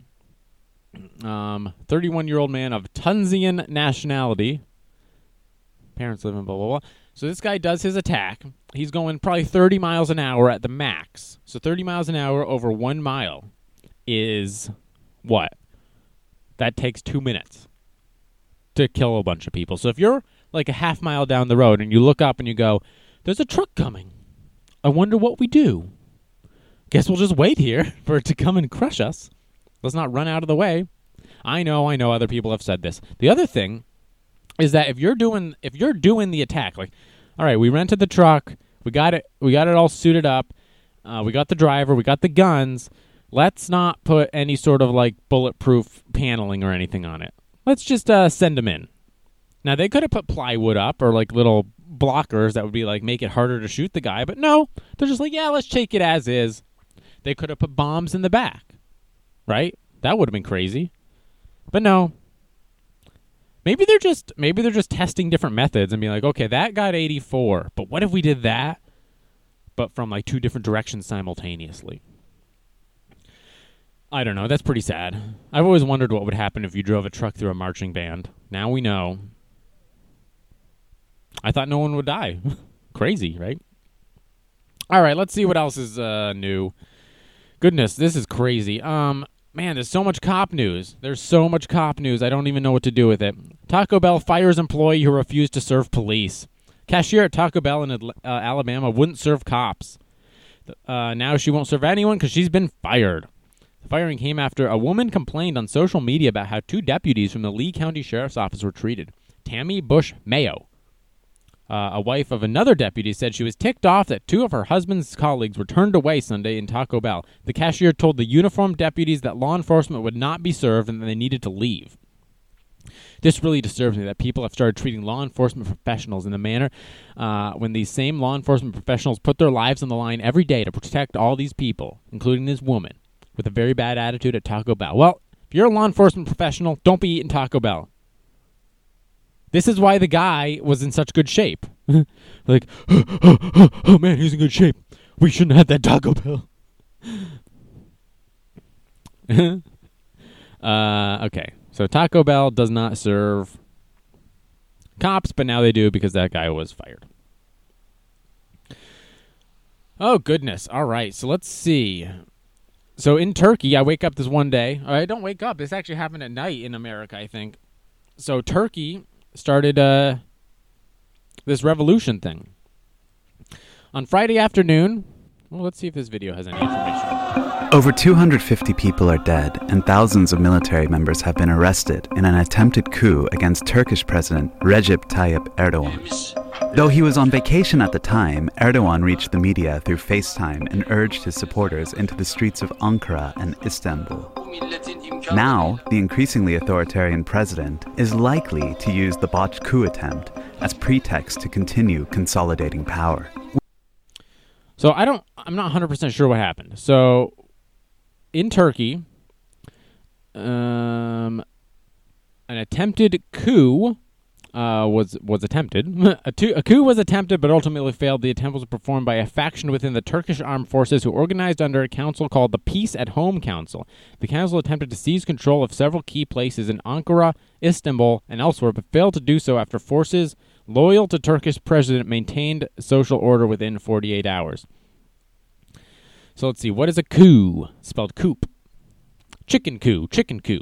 Um, thirty-one-year-old man of Tunisian nationality. Parents live in blah, blah, blah. So this guy does his attack. He's going probably thirty miles an hour at the max. So thirty miles an hour over one mile is what? That takes two minutes to kill a bunch of people. So if you're like a half mile down the road and you look up and you go, there's a truck coming. I wonder what we do. Guess we'll just wait here for it to come and crush us. Let's not run out of the way. I know, I know other people have said this. The other thing is that if you're doing if you're doing the attack, like, all right, we rented the truck, we got it we got it all suited up, uh, we got the driver, we got the guns, let's not put any sort of like bulletproof paneling or anything on it. Let's just uh, send them in. Now they could have put plywood up or like little blockers that would be like make it harder to shoot the guy, but no, they're just like, yeah, let's take it as is. They could have put bombs in the back. Right? That would have been crazy. But no. Maybe they're just maybe they're just testing different methods and being like, okay, that got eighty-four, but what if we did that, but from like two different directions simultaneously? I don't know. That's pretty sad. I've always wondered what would happen if you drove a truck through a marching band. Now we know. I thought no one would die. Crazy, right? All right, let's see what else is uh, new. Goodness, this is crazy. Um, man, there's so much cop news. There's so much cop news. I don't even know what to do with it. Taco Bell fires employee who refused to serve police. Cashier at Taco Bell in uh, Alabama wouldn't serve cops. Uh, now she won't serve anyone because she's been fired. The firing came after a woman complained on social media about how two deputies from the Lee County Sheriff's Office were treated. Tammy Bush Mayo, uh, a wife of another deputy, said she was ticked off that two of her husband's colleagues were turned away Sunday in Taco Bell. The cashier told the uniformed deputies that law enforcement would not be served and that they needed to leave. This really disturbs me that people have started treating law enforcement professionals in the manner uh, when these same law enforcement professionals put their lives on the line every day to protect all these people, including this woman, with a very bad attitude at Taco Bell. Well, if you're a law enforcement professional, don't be eating Taco Bell. This is why the guy was in such good shape. Like, oh, oh, oh, oh, man, he's in good shape. We shouldn't have that Taco Bell. uh, okay. So Taco Bell does not serve cops, but now they do because that guy was fired. Oh, goodness. All right, so let's see. So in Turkey, I wake up this one day. I don't wake up. This actually happened at night in America, I think. So Turkey started uh, this revolution thing. On Friday afternoon, well, let's see if this video has any information. Over two hundred fifty people are dead, and thousands of military members have been arrested in an attempted coup against Turkish President Recep Tayyip Erdogan. Though he was on vacation at the time, Erdogan reached the media through FaceTime and urged his supporters into the streets of Ankara and Istanbul. Now, the increasingly authoritarian president is likely to use the botched coup attempt as pretext to continue consolidating power. So I don't, I'm not one hundred percent sure what happened. So in Turkey, um, an attempted coup uh, was was attempted. a, tu- a coup was attempted, but ultimately failed. The attempt was performed by a faction within the Turkish armed forces who organized under a council called the Peace at Home Council. The council attempted to seize control of several key places in Ankara, Istanbul, and elsewhere, but failed to do so after forces loyal to Turkish president maintained social order within forty-eight hours. So let's see. What is a coup? Spelled coup. Chicken coup. Chicken coup.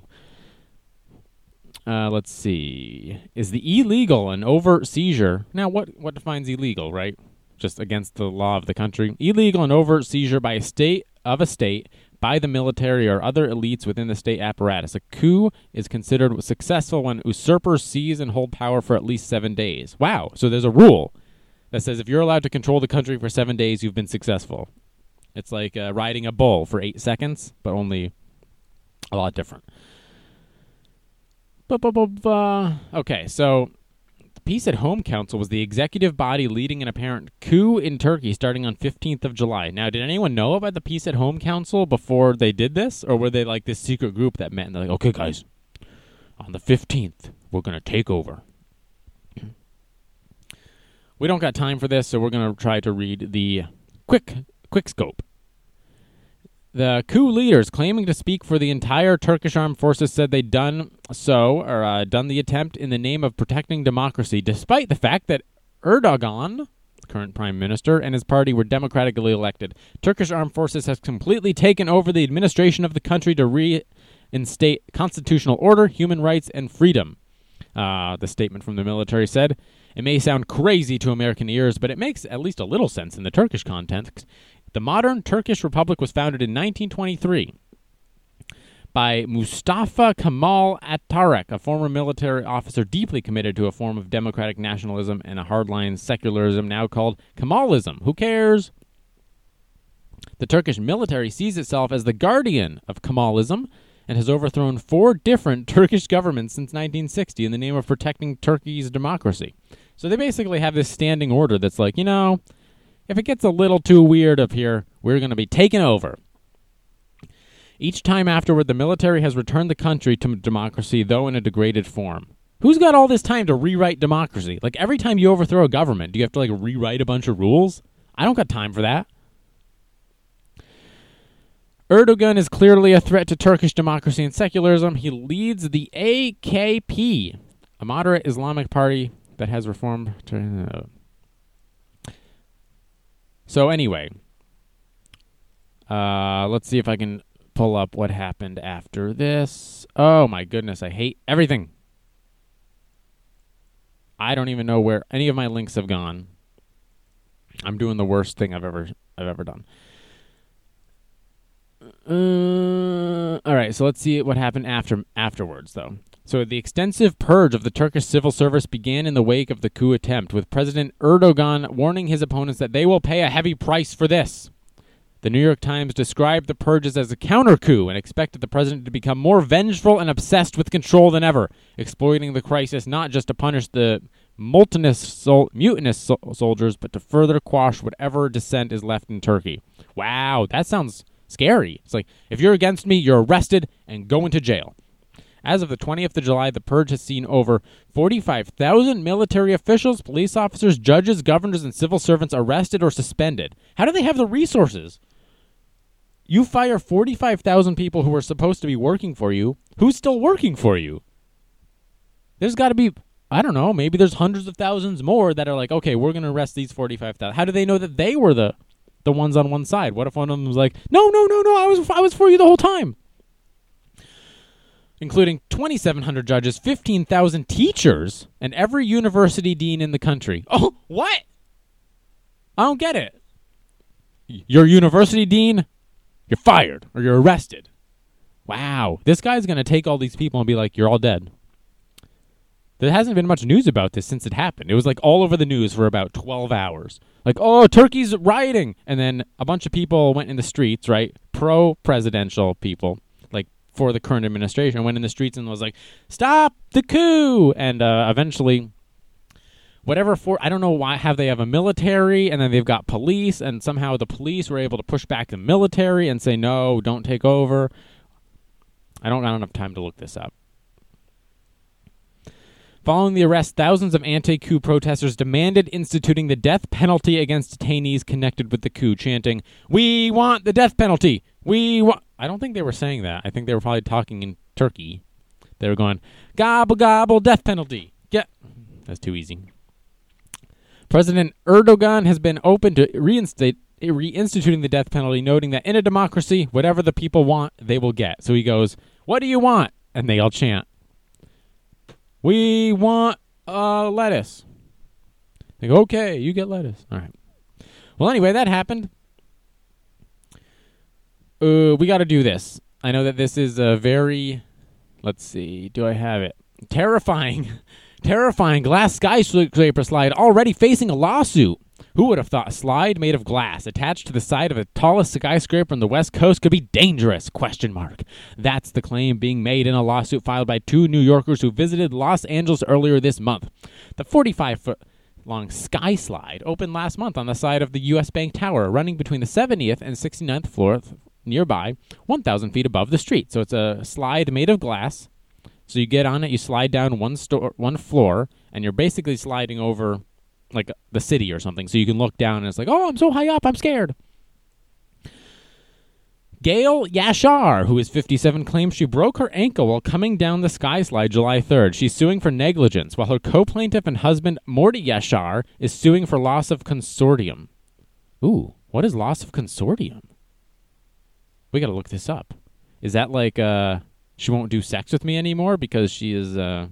Uh, let's see. Is the illegal an overt seizure? Now, what, what defines illegal, right? Just against the law of the country. Illegal and overt seizure by a state of a state by the military or other elites within the state apparatus. A coup is considered successful when usurpers seize and hold power for at least seven days. Wow. So there's a rule that says if you're allowed to control the country for seven days, you've been successful. It's like uh, riding a bull for eight seconds, but only a lot different. Ba-ba-ba-ba. Okay, so the Peace at Home Council was the executive body leading an apparent coup in Turkey starting on fifteenth of July. Now, did anyone know about the Peace at Home Council before they did this? Or were they like this secret group that met and they're like, okay, guys, on the fifteenth, we're going to take over. We don't got time for this, so we're going to try to read the quick, quick scope. The coup leaders claiming to speak for the entire Turkish armed forces said they'd done so, or uh, done the attempt in the name of protecting democracy, despite the fact that Erdogan, current prime minister, and his party were democratically elected. Turkish armed forces has completely taken over the administration of the country to reinstate constitutional order, human rights, and freedom. Uh, the statement from the military said, "It may sound crazy to American ears, but it makes at least a little sense in the Turkish context. The modern Turkish Republic was founded in nineteen twenty-three by Mustafa Kemal Atatürk, a former military officer deeply committed to a form of democratic nationalism and a hardline secularism now called Kemalism. Who cares? The Turkish military sees itself as the guardian of Kemalism and has overthrown four different Turkish governments since nineteen sixty in the name of protecting Turkey's democracy." So they basically have this standing order that's like, you know, if it gets a little too weird up here, we're going to be taken over. Each time afterward, the military has returned the country to democracy, though in a degraded form. Who's got all this time to rewrite democracy? Like, every time you overthrow a government, do you have to, like, rewrite a bunch of rules? I don't got time for that. Erdogan is clearly a threat to Turkish democracy and secularism. He leads the A K P, a moderate Islamic party that has reformed... Uh, So anyway, uh, let's see if I can pull up what happened after this. Oh my goodness, I hate everything. I don't even know where any of my links have gone. I'm doing the worst thing I've ever I've ever done. Uh, all right, so let's see what happened after afterwards, though. So the extensive purge of the Turkish civil service began in the wake of the coup attempt, with President Erdogan warning his opponents that they will pay a heavy price for this. The New York Times described the purges as a counter-coup and expected the president to become more vengeful and obsessed with control than ever, exploiting the crisis not just to punish the mutinous, sol- mutinous so- soldiers, but to further quash whatever dissent is left in Turkey. Wow, that sounds scary. It's like, if you're against me, you're arrested and go into jail. As of the twentieth of July, the purge has seen over forty-five thousand military officials, police officers, judges, governors, and civil servants arrested or suspended. How do they have the resources? You fire forty-five thousand people who are supposed to be working for you. Who's still working for you? There's got to be, I don't know, maybe there's hundreds of thousands more that are like, okay, we're going to arrest these forty-five thousand. How do they know that they were the the ones on one side? What if one of them was like, no, no, no, no, I was I was for you the whole time? Including twenty-seven hundred judges, fifteen thousand teachers, and every university dean in the country. Oh, what? I don't get it. You're a university dean, you're fired, or you're arrested. Wow. This guy's going to take all these people and be like, you're all dead. There hasn't been much news about this since it happened. It was like all over the news for about twelve hours. Like, oh, Turkey's rioting. And then a bunch of people went in the streets, right? Pro-presidential people, like for the current administration, went in the streets and was like, stop the coup. And uh, eventually, whatever for, I don't know why, have they have a military and then they've got police, and somehow the police were able to push back the military and say, no, don't take over. I don't got enough time to look this up. Following the arrest, thousands of anti-coup protesters demanded instituting the death penalty against detainees connected with the coup, chanting, "We want the death penalty! We want..." I don't think they were saying that. I think they were probably talking in Turkey. They were going, "Gobble, gobble, death penalty!" Get. That's too easy. President Erdogan has been open to reinstate, reinstituting the death penalty, noting that in a democracy, whatever the people want, they will get. So he goes, "What do you want?" And they all chant, "We want uh, lettuce." They go, "Okay, you get lettuce." All right. Well, anyway, that happened. Uh, we got to do this. I know that this is a very, let's see, do I have it? Terrifying, terrifying glass skyscraper slide already facing a lawsuit. Who would have thought a slide made of glass attached to the side of the tallest skyscraper on the West Coast could be dangerous? Question mark. That's the claim being made in a lawsuit filed by two New Yorkers who visited Los Angeles earlier this month. The forty-five-foot-long sky slide opened last month on the side of the U S Bank Tower, running between the seventieth and sixty-ninth floor nearby, one thousand feet above the street. So it's a slide made of glass. So you get on it, you slide down one sto- one floor, and you're basically sliding over like the city or something, so you can look down and it's like, oh, I'm so high up, I'm scared. Gail Yashar, who is fifty-seven, claims she broke her ankle while coming down the sky slide July third. She's suing for negligence, while her co-plaintiff and husband, Morty Yashar, is suing for loss of consortium. Ooh, what is loss of consortium? We gotta look this up. Is that like, uh, she won't do sex with me anymore because she is, uh...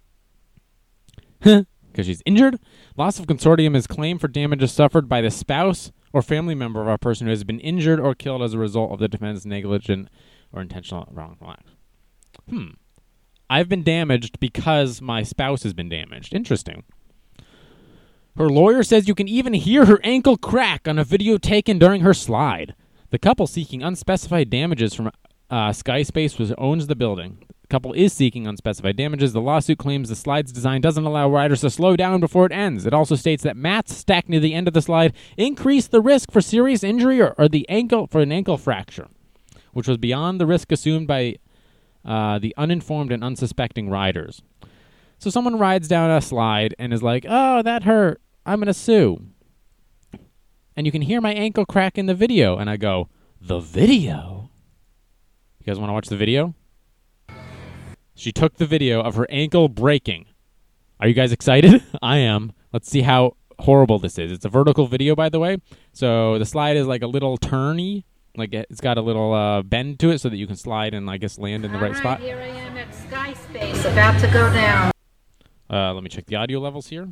because she's injured? Loss of consortium is claim for damages suffered by the spouse or family member of a person who has been injured or killed as a result of the defendant's negligent or intentional wrongful act. Hmm. I've been damaged because my spouse has been damaged. Interesting. Her lawyer says you can even hear her ankle crack on a video taken during her slide. The couple seeking unspecified damages from uh, Skyspace, which owns the building. Couple is seeking unspecified damages. The lawsuit claims the slide's design doesn't allow riders to slow down before it ends. It also states that mats stacked near the end of the slide increase the risk for serious injury or, or the ankle for an ankle fracture, which was beyond the risk assumed by uh, the uninformed and unsuspecting riders. So someone rides down a slide and is like, "Oh, that hurt. I'm going to sue." And you can hear my ankle crack in the video. And I go, "The video? You guys want to watch the video?" She took the video of her ankle breaking. Are you guys excited? I am. Let's see how horrible this is. It's a vertical video, by the way. So the slide is like a little turny. Like it's got a little uh, bend to it so that you can slide and, I guess, land in the right, right spot. Here I am at Skyspace, about to go down. Uh, let me check the audio levels here.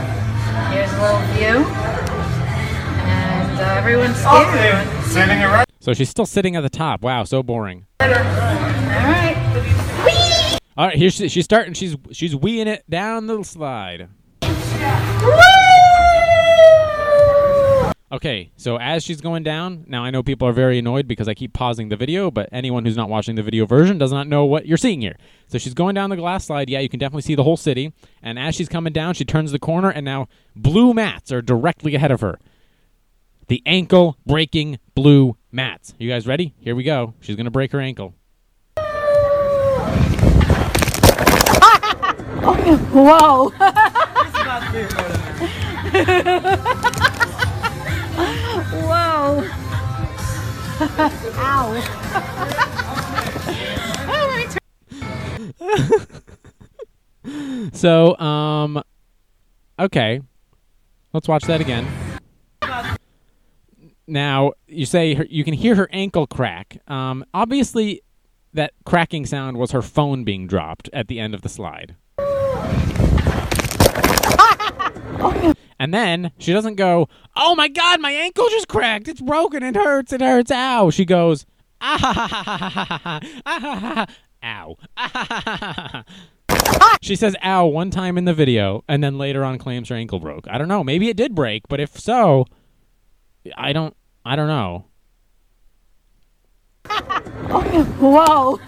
Here's a little view. And uh, everyone's scared. Oh, standing right. So she's still sitting at the top. Wow, so boring. All right. All right, here she, she's starting. She's she's weeing it down the slide. Okay, so as she's going down, now I know people are very annoyed because I keep pausing the video, but anyone who's not watching the video version does not know what you're seeing here. So she's going down the glass slide. Yeah, you can definitely see the whole city. And as she's coming down, she turns the corner, and now blue mats are directly ahead of her. The ankle-breaking blue mats. You guys ready? Here we go. She's going to break her ankle. Whoa. Whoa. Ow. So, um, okay. Let's watch that again. Now, you say her, you can hear her ankle crack. Um, obviously, that cracking sound was her phone being dropped at the end of the slide. And then she doesn't go, oh my God, my ankle just cracked. It's broken. It hurts. It hurts. Ow. She goes, ah ha ha ha ha ha ha ha. Ow. Ah, ha, ha, ha, ha. She says ow one time in the video and then later on claims her ankle broke. I don't know. Maybe it did break, but if so, I don't, I don't know. Whoa.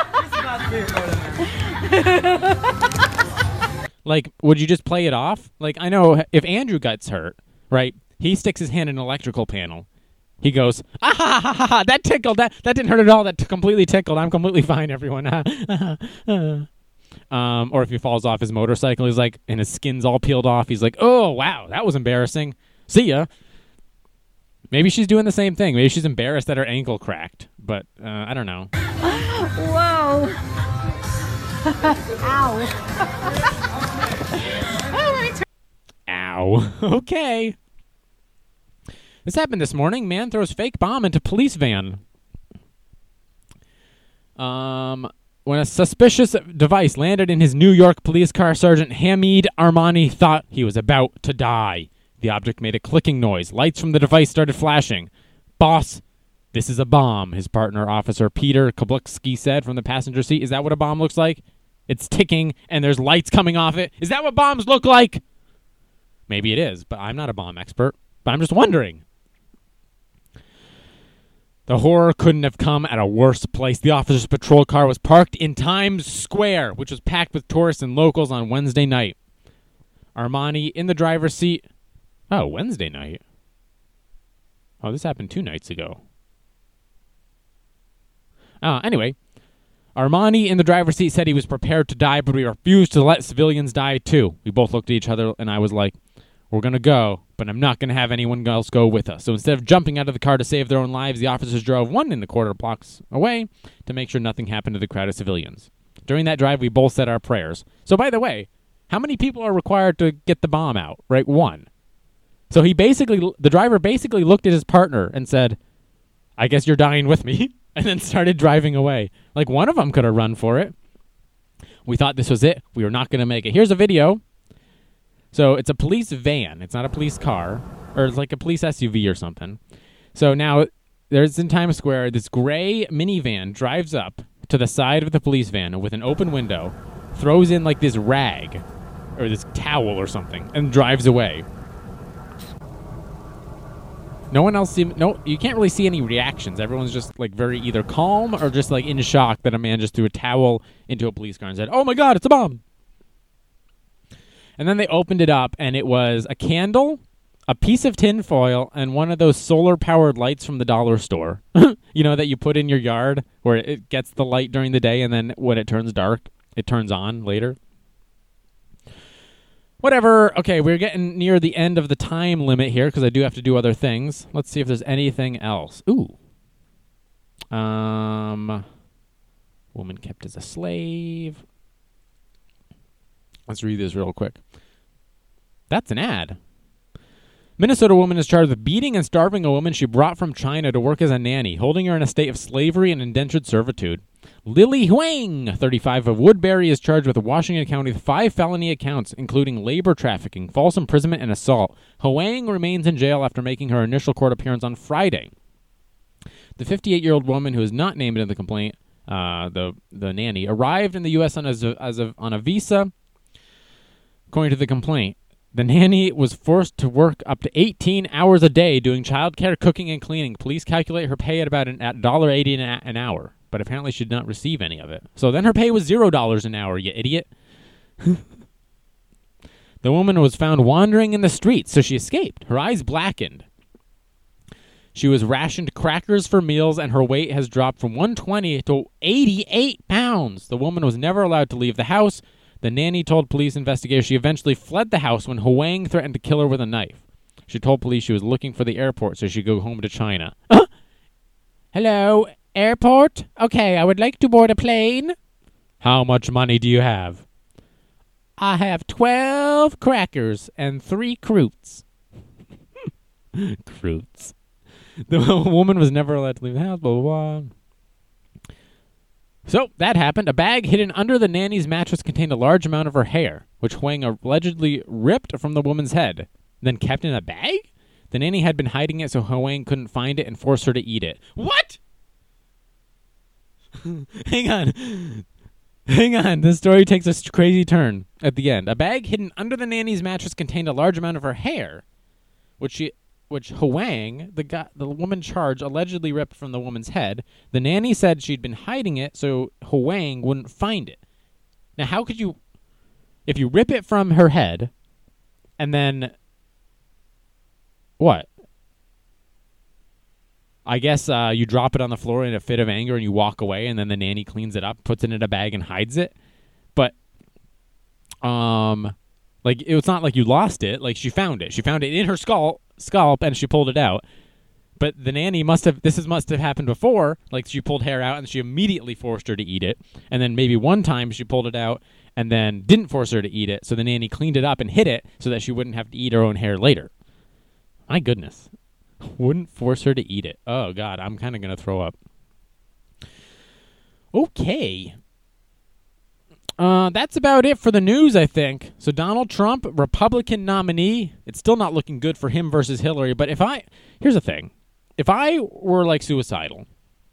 Like, would you just play it off? Like, I know if Andrew gets hurt, right, he sticks his hand in an electrical panel. He goes, ah, ha, ha, ha, ha, that tickled. That that didn't hurt at all. That t- completely tickled. I'm completely fine, everyone. um, or if he falls off his motorcycle, he's like, and his skin's all peeled off. He's like, oh, wow, that was embarrassing. See ya. Maybe she's doing the same thing. Maybe she's embarrassed that her ankle cracked. But uh, I don't know. Whoa. Ow. Ow. Okay. This happened this morning. Man throws fake bomb into police van. Um, when a suspicious device landed in his New York police car, Sergeant Hamid Armani thought he was about to die. The object made a clicking noise. Lights from the device started flashing. Boss, this is a bomb, his partner, Officer Peter Koblitsky, said from the passenger seat. Is that what a bomb looks like? It's ticking, and there's lights coming off it. Is that what bombs look like? Maybe it is, but I'm not a bomb expert. But I'm just wondering. The horror couldn't have come at a worse place. The officer's patrol car was parked in Times Square, which was packed with tourists and locals on Wednesday night. Armani in the driver's seat. Oh, Wednesday night. Oh, this happened two nights ago. Uh, anyway, Armani in the driver's seat said he was prepared to die, but we refused to let civilians die too. We both looked at each other, and I was like, we're going to go, but I'm not going to have anyone else go with us. So instead of jumping out of the car to save their own lives, the officers drove one and a quarter blocks away to make sure nothing happened to the crowd of civilians. During that drive, we both said our prayers. So by the way, how many people are required to get the bomb out? Right, one. So he basically, the driver basically looked at his partner and said, I guess you're dying with me, and then started driving away. Like, one of them could have run for it. We thought this was it. We were not going to make it. Here's a video. So it's a police van. It's not a police car, or it's like a police S U V or something. So now there's in Times Square, this gray minivan drives up to the side of the police van with an open window, throws in like this rag or this towel or something, and drives away. No one else seemed, no, you can't really see any reactions. Everyone's just like very either calm or just like in shock that a man just threw a towel into a police car and said, oh my God, it's a bomb. And then they opened it up, and it was a candle, a piece of tin foil, and one of those solar-powered lights from the dollar store. You know, that you put in your yard where it gets the light during the day, and then when it turns dark, it turns on later. Whatever. Okay, we're getting near the end of the time limit here because I do have to do other things. Let's see if there's anything else. Ooh. Um, woman kept as a slave. Let's read this real quick. That's an ad. Minnesota woman is charged with beating and starving a woman she brought from China to work as a nanny, holding her in a state of slavery and indentured servitude. Lily Huang, thirty-five, of Woodbury, is charged with Washington County with five felony accounts, including labor trafficking, false imprisonment, and assault. Huang remains in jail after making her initial court appearance on Friday. The fifty-eight-year-old woman, who is not named in the complaint, uh, the the nanny, arrived in the U S on a, as a, on a visa. According to the complaint, the nanny was forced to work up to eighteen hours a day doing childcare, cooking, and cleaning. Police calculate her pay at about an, at one dollar eighty an, an hour, but apparently she did not receive any of it. So then her pay was zero dollars an hour, you idiot. The woman was found wandering in the streets, so she escaped. Her eyes blackened. She was rationed crackers for meals, and her weight has dropped from one hundred twenty to eighty-eight pounds. The woman was never allowed to leave the house. The nanny told police investigators she eventually fled the house when Huang threatened to kill her with a knife. She told police she was looking for the airport so she'd go home to China. Uh, hello, airport? Okay, I would like to board a plane. How much money do you have? I have twelve crackers and three croutes. Croutes. The woman was never allowed to leave the house, blah, blah, blah. So, that happened. A bag hidden under the nanny's mattress contained a large amount of her hair, which Huang allegedly ripped from the woman's head, then kept in a bag? The nanny had been hiding it so Huang couldn't find it and force her to eat it. What? Hang on. Hang on. This story takes a crazy turn at the end. A bag hidden under the nanny's mattress contained a large amount of her hair, which she... which Huang, the guy, the woman charged, allegedly ripped from the woman's head. The nanny said she'd been hiding it so Huang wouldn't find it. Now, how could you... if you rip it from her head, and then... what? I guess uh, you drop it on the floor in a fit of anger and you walk away, and then the nanny cleans it up, puts it in a bag, and hides it. But, um... like, it's not like you lost it. Like, she found it. She found it in her skull... scalp and she pulled it out, but the nanny must have this is must have happened before. Like, she pulled hair out and she immediately forced her to eat it, and then maybe one time she pulled it out and then didn't force her to eat it, so the nanny cleaned it up and hid it so that she wouldn't have to eat her own hair later. My goodness. Wouldn't force her to eat it. Oh god, I'm kind of gonna throw up. Okay. Uh, that's about it for the news, I think. So Donald Trump, Republican nominee. It's still not looking good for him versus Hillary. But if I... here's the thing. If I were, like, suicidal,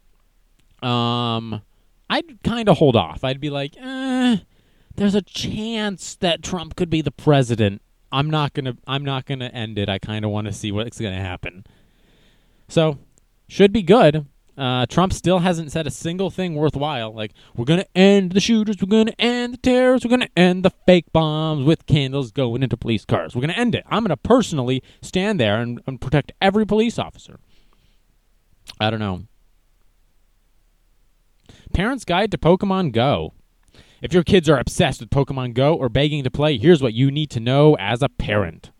um, I'd kind of hold off. I'd be like, eh, there's a chance that Trump could be the president. I'm not gonna. I'm not gonna end it. I kind of want to see what's gonna happen. So, should be good. Uh, Trump still hasn't said a single thing worthwhile. Like, we're going to end the shooters, we're going to end the terrorists, we're going to end the fake bombs with candles going into police cars. We're going to end it. I'm going to personally stand there and, and protect every police officer. I don't know. Parents' Guide to Pokemon Go. If your kids are obsessed with Pokemon Go or begging to play, here's what you need to know as a parent.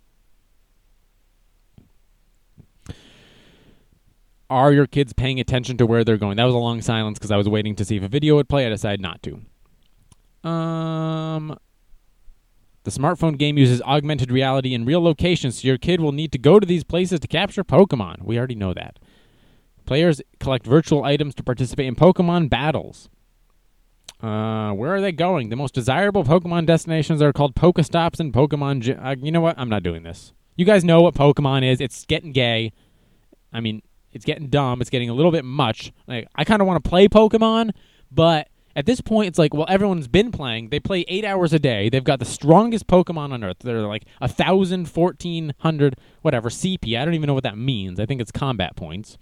Are your kids paying attention to where they're going? That was a long silence because I was waiting to see if a video would play. I decided not to. Um, the smartphone game uses augmented reality in real locations, so your kid will need to go to these places to capture Pokemon. We already know that. Players collect virtual items to participate in Pokemon battles. Uh, where are they going? The most desirable Pokemon destinations are called Pokestops and Pokemon... Gy- uh, you know what? I'm not doing this. You guys know what Pokemon is. It's getting gay. I mean... it's getting dumb. It's getting a little bit much. Like, I kind of want to play Pokemon, but at this point, it's like, well, everyone's been playing. They play eight hours a day. They've got the strongest Pokemon on Earth. They're like one thousand, fourteen hundred, whatever, C P. I don't even know what that means. I think it's combat points.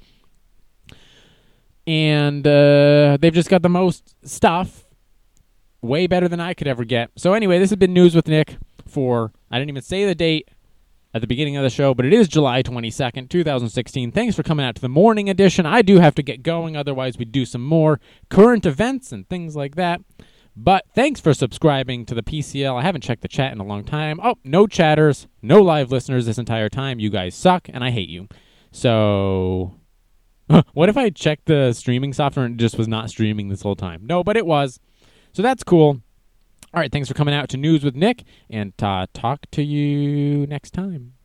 And uh, they've just got the most stuff. Way better than I could ever get. So anyway, this has been News with Nick for, I didn't even say the date at the beginning of the show, but it is July twenty-second, twenty sixteen. Thanks for coming out to the morning edition. I do have to get going, otherwise we do some more current events and things like that. But thanks for subscribing to the P C L. I haven't checked the chat in a long time. Oh, no chatters, no live listeners this entire time. You guys suck, and I hate you. So, what if I checked the streaming software and it just was not streaming this whole time? No, but it was. So that's cool. All right, thanks for coming out to News with Nick, and uh, talk to you next time.